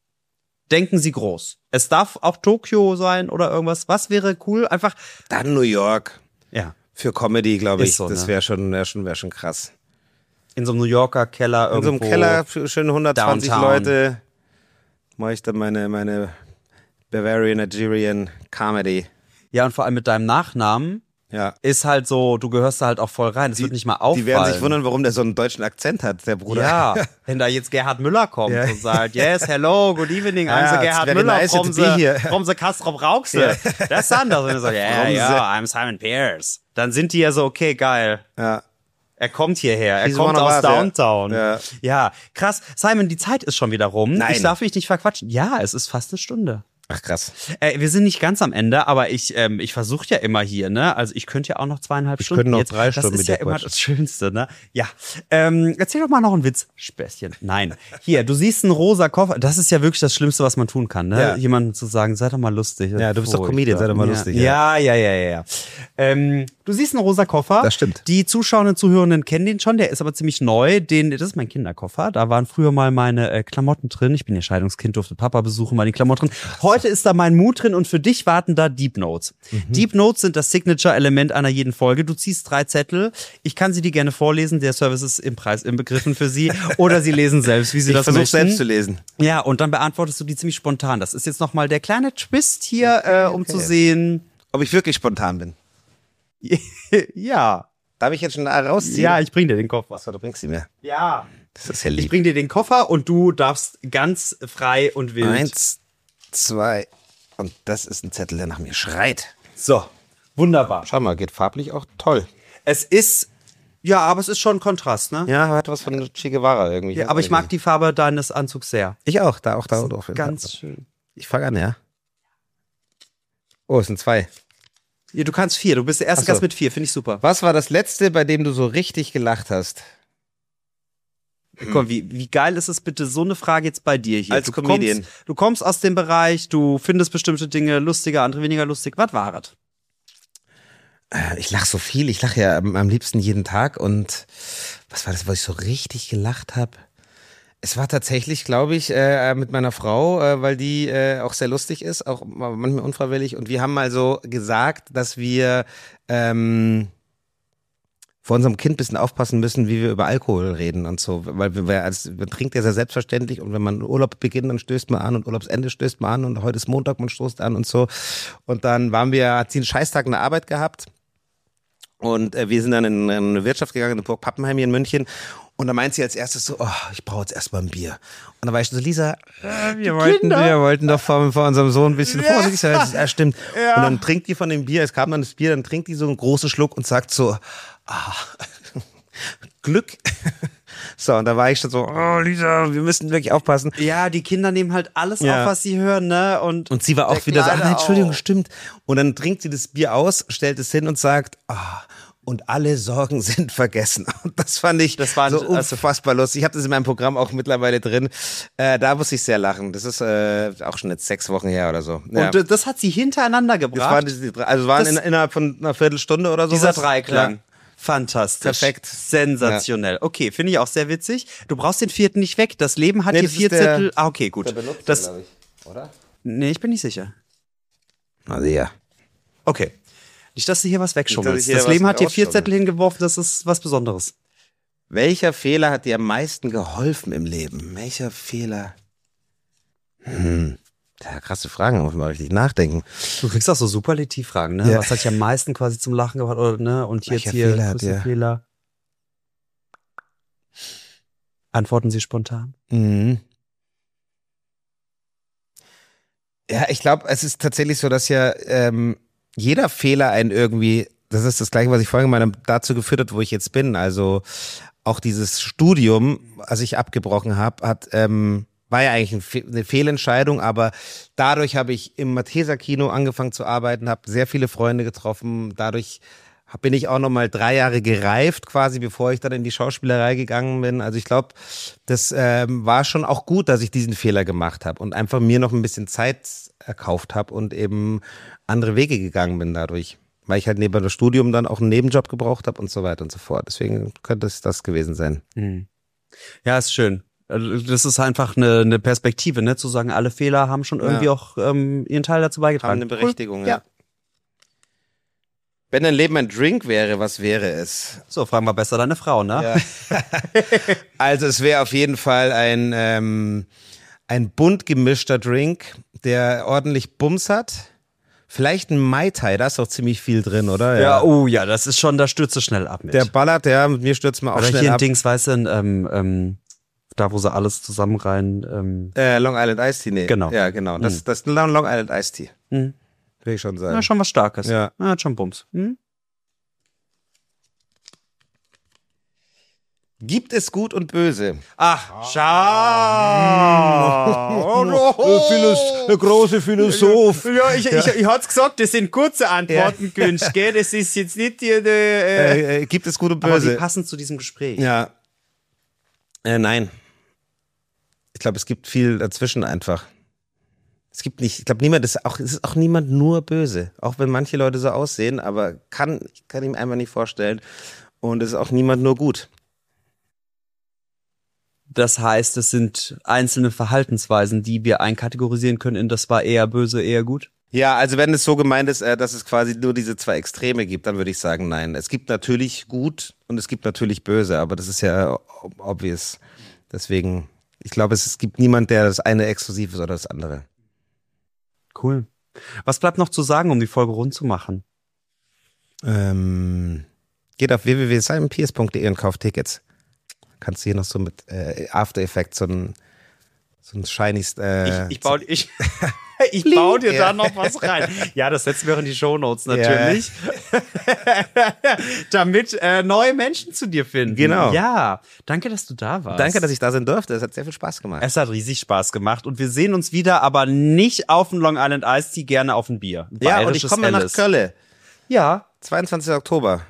S2: Denken Sie groß. Es darf auch Tokio sein oder irgendwas. Was wäre cool? Einfach,
S1: Dann New York.
S2: ja,
S1: Für Comedy, glaube
S2: Ist
S1: ich.
S2: so,
S1: das
S2: ne?
S1: wäre schon, wär schon, wär schon krass.
S2: in so einem New Yorker Keller
S1: In so
S2: irgendwo.
S1: einem Keller für schön hundertzwanzig
S2: Downtown.
S1: Leute mache ich dann meine, meine Bavarian Nigerian Comedy.
S2: Ja, und vor allem mit deinem Nachnamen
S1: Ja.
S2: ist halt so, du gehörst da halt auch voll rein. Das wird nicht mal auffallen.
S1: Die werden sich wundern, warum der so einen deutschen Akzent hat, der Bruder.
S2: Ja, wenn da jetzt Gerhard Müller kommt
S1: Ja.
S2: und sagt, yes, hello, good evening, I'm
S1: Ja,
S2: the
S1: it's
S2: Gerhard
S1: very
S2: Müller
S1: nice
S2: from
S1: to
S2: the,
S1: be here.
S2: from the Castrop Rauxel. Das ist anders. Wenn du sagst, yeah,
S1: From
S2: yeah, I'm Simon Pearce. Dann sind die ja so, okay, geil.
S1: Ja.
S2: Er kommt hierher, er
S1: He's
S2: kommt
S1: one of
S2: aus
S1: us, ja.
S2: Downtown.
S1: Ja.
S2: Ja, krass. Simon, die Zeit ist schon wieder rum.
S1: Nein.
S2: Ich darf mich nicht verquatschen. Ja, es ist fast eine Stunde.
S1: Ach krass.
S2: Äh, wir sind nicht ganz am Ende, aber ich, ähm, ich versuche ja immer hier, ne? Also ich könnte ja auch noch zweieinhalb
S1: Ich
S2: Stunden.
S1: könnte noch
S2: jetzt.
S1: drei
S2: das
S1: Stunden
S2: ist
S1: mit
S2: ja
S1: dir
S2: immer
S1: quatschen.
S2: das Schönste, ne? Ja. Ähm, erzähl doch mal noch einen Witz. Späßchen. Nein. Hier, du siehst einen rosa Koffer. Das ist ja wirklich das Schlimmste, was man tun kann, ne?
S1: Ja.
S2: Jemandem zu sagen, sei doch mal lustig.
S1: Ja, du bist doch Comedian, sei doch mal
S2: ja.
S1: lustig,
S2: Ja, ja, ja, ja, ja. Ähm, du siehst einen rosa Koffer.
S1: Das stimmt.
S2: Die Zuschauerinnen und Zuhörenden kennen den schon. Der ist aber ziemlich neu. Den, das ist mein Kinderkoffer. Da waren früher mal meine äh, Klamotten drin. Ich bin ja Scheidungskind, durfte Papa besuchen, mal die Klamotten drin. Heute ist da mein Mut drin und für dich warten da Deep Notes.
S1: Mhm.
S2: Deep Notes sind das Signature-Element einer jeden Folge. Du ziehst drei Zettel. Ich kann sie dir gerne vorlesen. Der Service ist im Preis inbegriffen für Sie. Oder Sie lesen selbst, wie Sie
S1: Ich
S2: das
S1: versuche
S2: möchten.
S1: selbst zu lesen.
S2: Ja, und dann beantwortest du die ziemlich spontan. Das ist jetzt nochmal der kleine Twist hier, äh, um zu sehen.
S1: Ob ich wirklich spontan bin.
S2: Ja.
S1: Darf ich jetzt schon rausziehen?
S2: Ja, ich bring dir den Koffer.
S1: Achso, du bringst sie mir.
S2: Ja.
S1: Das ist ja
S2: Ich
S1: lieb.
S2: bring dir den Koffer und du darfst ganz frei und wild.
S1: Eins, zwei. Und das ist ein Zettel, der nach mir schreit.
S2: So, wunderbar.
S1: Schau mal, geht farblich auch toll.
S2: Es ist, ja, aber es ist schon ein Kontrast, ne?
S1: Ja, hat was von Che Guevara irgendwie.
S2: Ja, aber ich mag die Farbe deines Anzugs sehr.
S1: Ich auch, da auch da drauf.
S2: Ganz schön.
S1: Ich fange an, ja. Oh, es sind zwei.
S2: Ja, du kannst vier. Du bist der erste
S1: Ach so.
S2: Gast mit vier. Finde ich super.
S1: Was war das letzte, bei dem du so richtig gelacht hast?
S2: Komm, wie, wie geil ist es bitte, so eine Frage jetzt bei dir hier?
S1: Als
S2: du
S1: Comedian.
S2: Kommst, du kommst aus dem Bereich, du findest bestimmte Dinge lustiger, andere weniger lustig. Was war es?
S1: Ich lache so viel. Ich lache ja am, am liebsten jeden Tag. Und was war das, wo ich so richtig gelacht habe? Es war tatsächlich, glaube ich, äh, mit meiner Frau, äh, weil die äh, auch sehr lustig ist, auch manchmal unfreiwillig. Und wir haben mal so gesagt, dass wir ähm, vor unserem Kind ein bisschen aufpassen müssen, wie wir über Alkohol reden und so, weil wir als man trinkt ja sehr selbstverständlich und wenn man Urlaub beginnt, dann stößt man an und Urlaubsende stößt man an und heute ist Montag, man stoßt an und so. Und dann waren wir, hat sie einen Scheißtag in der Arbeit gehabt und äh, wir sind dann in, in eine Wirtschaft gegangen, in Burg Pappenheim hier in München. Und da meint sie als erstes so, oh, ich brauche jetzt erstmal ein Bier. Und dann war ich so, Lisa, äh, wir, wollten, wir wollten doch vor, vor unserem Sohn ein bisschen ja. vorsichtig sein. Ja, stimmt. Ja. Und dann trinkt die von dem Bier, es kam dann das Bier, dann trinkt die so einen großen Schluck und sagt so, ah, Glück. So, und da war ich schon so, oh Lisa, wir müssen wirklich aufpassen.
S2: Ja, die Kinder nehmen halt alles ja. auf, was sie hören, ne? Und,
S1: und sie war auch wieder so, ah, nein, Entschuldigung, stimmt. Und dann trinkt sie das Bier aus, stellt es hin und sagt, ah, und alle Sorgen sind vergessen. Und das fand ich
S2: das war,
S1: so
S2: also,
S1: unfassbar lustig. Ich habe das in meinem Programm auch mittlerweile drin. Äh, da muss ich sehr lachen. Das ist äh, auch schon jetzt sechs Wochen her oder so. Ja.
S2: Und das hat sie hintereinander gebracht?
S1: Das waren, also waren in, innerhalb von einer Viertelstunde oder so.
S2: Dieser Dreiklang. Ja. Fantastisch.
S1: Perfekt.
S2: Sensationell. Ja. Okay, finde ich auch sehr witzig. Du brauchst den vierten nicht weg. Das Leben hat nee, hier vier Zettel. Ah, okay, gut.
S1: Der benutzt,
S2: das,
S1: glaube ich, oder?
S2: Nee, ich bin nicht sicher.
S1: Also ja.
S2: Okay. Nicht, dass du hier was wegschummelst. Das Leben hat dir vier Zettel hingeworfen, das ist was Besonderes.
S1: Welcher Fehler hat dir am meisten geholfen im Leben? Welcher Fehler? Hm. Ja, krasse Fragen, da muss man richtig nachdenken.
S2: Du kriegst auch so Superlativfragen, ne? Ja. Was hat dich am meisten quasi zum Lachen gebracht, oder, ne? Und hier,
S1: Welcher
S2: hier,
S1: Fehler hat der?
S2: Fehler. Antworten Sie spontan.
S1: Mhm. Ja, ich glaube, es ist tatsächlich so, dass ja ähm, jeder Fehler einen irgendwie, das ist das Gleiche, was ich vorhin gemeint habe, dazu geführt hat, wo ich jetzt bin. Also auch dieses Studium, was ich abgebrochen habe, hat ähm, war ja eigentlich ein Fe- eine Fehlentscheidung, aber dadurch habe ich im Malteser Kino angefangen zu arbeiten, habe sehr viele Freunde getroffen. Dadurch bin ich auch nochmal drei Jahre gereift quasi, bevor ich dann in die Schauspielerei gegangen bin. Also ich glaube, das ähm, war schon auch gut, dass ich diesen Fehler gemacht habe und einfach mir noch ein bisschen Zeit erkauft habe und eben andere Wege gegangen bin dadurch. Weil ich halt neben das Studium dann auch einen Nebenjob gebraucht habe und so weiter und so fort. Deswegen könnte es das gewesen sein.
S2: Mhm. Ja, ist schön. Das ist einfach eine, eine Perspektive, ne? Zu sagen, alle Fehler haben schon irgendwie ja. auch ähm, ihren Teil dazu beigetragen.
S1: Haben eine Berechtigung,
S2: cool.
S1: ja.
S2: ja.
S1: Wenn dein Leben ein Drink wäre, was wäre es?
S2: So, fragen wir besser deine Frau, ne?
S1: Ja. Also es wäre auf jeden Fall ein, ähm, ein bunt gemischter Drink, der ordentlich Bums hat. Vielleicht ein Mai Tai, da ist doch ziemlich viel drin, oder?
S2: Ja, ja oh ja, das ist schon, da stürzt du schnell ab mit.
S1: Der ballert, ja, mit mir stürzt man auch
S2: Oder
S1: schnell
S2: hier ein
S1: ab.
S2: Dings, weißt du, ähm, ähm, da wo sie alles zusammen rein... Ähm
S1: äh, Long Island Iced Tea, nee.
S2: Genau.
S1: Ja, genau. Das,
S2: mhm.
S1: das ist ein Long Island Iced Tea.
S2: Mhm.
S1: Will ich schon sagen.
S2: Ja, schon was Starkes.
S1: Ja.
S2: ja hat schon Bums. Hm?
S1: Gibt es Gut und Böse?
S2: Ach, schau!
S1: Oh, no. der, der große Philosoph.
S2: Ja, ich, ich, ich hat's gesagt, das sind kurze Antworten, ja. Günsch, gell? Das ist jetzt nicht hier der... Äh,
S1: äh, äh, gibt es Gut und Böse?
S2: Aber die passen zu diesem Gespräch.
S1: Ja. Äh, nein. Ich glaube, es gibt viel dazwischen einfach. Es gibt nicht, ich glaube, niemand ist auch, es ist auch niemand nur böse. Auch wenn manche Leute so aussehen, aber kann, ich kann ihm einfach nicht vorstellen. Und es ist auch niemand nur gut.
S2: Das heißt, es sind einzelne Verhaltensweisen, die wir einkategorisieren können in das war eher böse, eher gut?
S1: Ja, also wenn es so gemeint ist, dass es quasi nur diese zwei Extreme gibt, dann würde ich sagen, nein. Es gibt natürlich gut und es gibt natürlich böse, aber das ist ja obvious. Deswegen, ich glaube, es, es gibt niemand, der das eine exklusiv ist oder das andere.
S2: Cool. Was bleibt noch zu sagen, um die Folge rund zu machen?
S1: Ähm, geht auf w w w punkt simon pearce punkt d e und kauft Tickets. Kannst du hier noch so mit äh, After Effects so ein, so ein shiny... Äh,
S2: ich, ich baue ich, ich bau dir ja. da noch was rein. Ja, das setzen wir in die Shownotes natürlich. Ja. Damit äh, neue Menschen zu dir finden.
S1: Genau.
S2: Ja, danke, dass du da warst.
S1: Danke, dass ich da sein durfte. Es hat sehr viel Spaß gemacht.
S2: Es hat riesig Spaß gemacht und wir sehen uns wieder, aber nicht auf dem Long Island Iced Tea, gerne auf ein Bier.
S1: Ja, und ich komme nach Köln.
S2: Ja.
S1: zweiundzwanzigsten Oktober.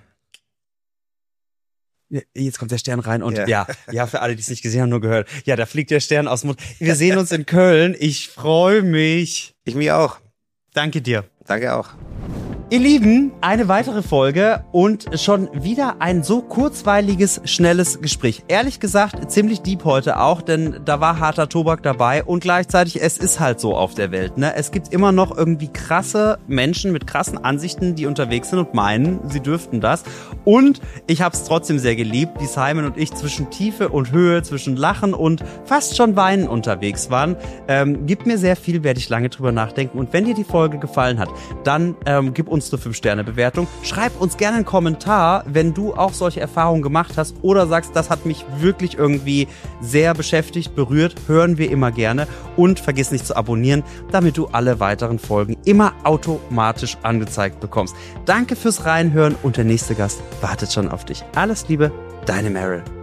S2: Jetzt kommt der Stern rein und ja, ja, ja für alle, die es nicht gesehen haben, nur gehört. Ja, da fliegt der Stern aus dem Mund. Wir sehen uns in Köln. Ich freue mich.
S1: Ich mich auch.
S2: Danke dir.
S1: Danke auch.
S2: Ihr Lieben, eine weitere Folge und schon wieder ein so kurzweiliges, schnelles Gespräch. Ehrlich gesagt, ziemlich deep heute auch, denn da war harter Tobak dabei und gleichzeitig, es ist halt so auf der Welt, ne? Es gibt immer noch irgendwie krasse Menschen mit krassen Ansichten, die unterwegs sind und meinen, sie dürften das. Und ich habe es trotzdem sehr geliebt, wie Simon und ich zwischen Tiefe und Höhe, zwischen Lachen und fast schon Weinen unterwegs waren. Ähm, gibt mir sehr viel, werde ich lange drüber nachdenken. Und wenn dir die Folge gefallen hat, dann ähm, gib uns eine fünf Sterne Bewertung. Schreib uns gerne einen Kommentar, wenn du auch solche Erfahrungen gemacht hast oder sagst, das hat mich wirklich irgendwie sehr beschäftigt, berührt. Hören wir immer gerne. Und vergiss nicht zu abonnieren, damit du alle weiteren Folgen immer automatisch angezeigt bekommst. Danke fürs Reinhören und der nächste Gast wartet schon auf dich. Alles Liebe, deine Meryl.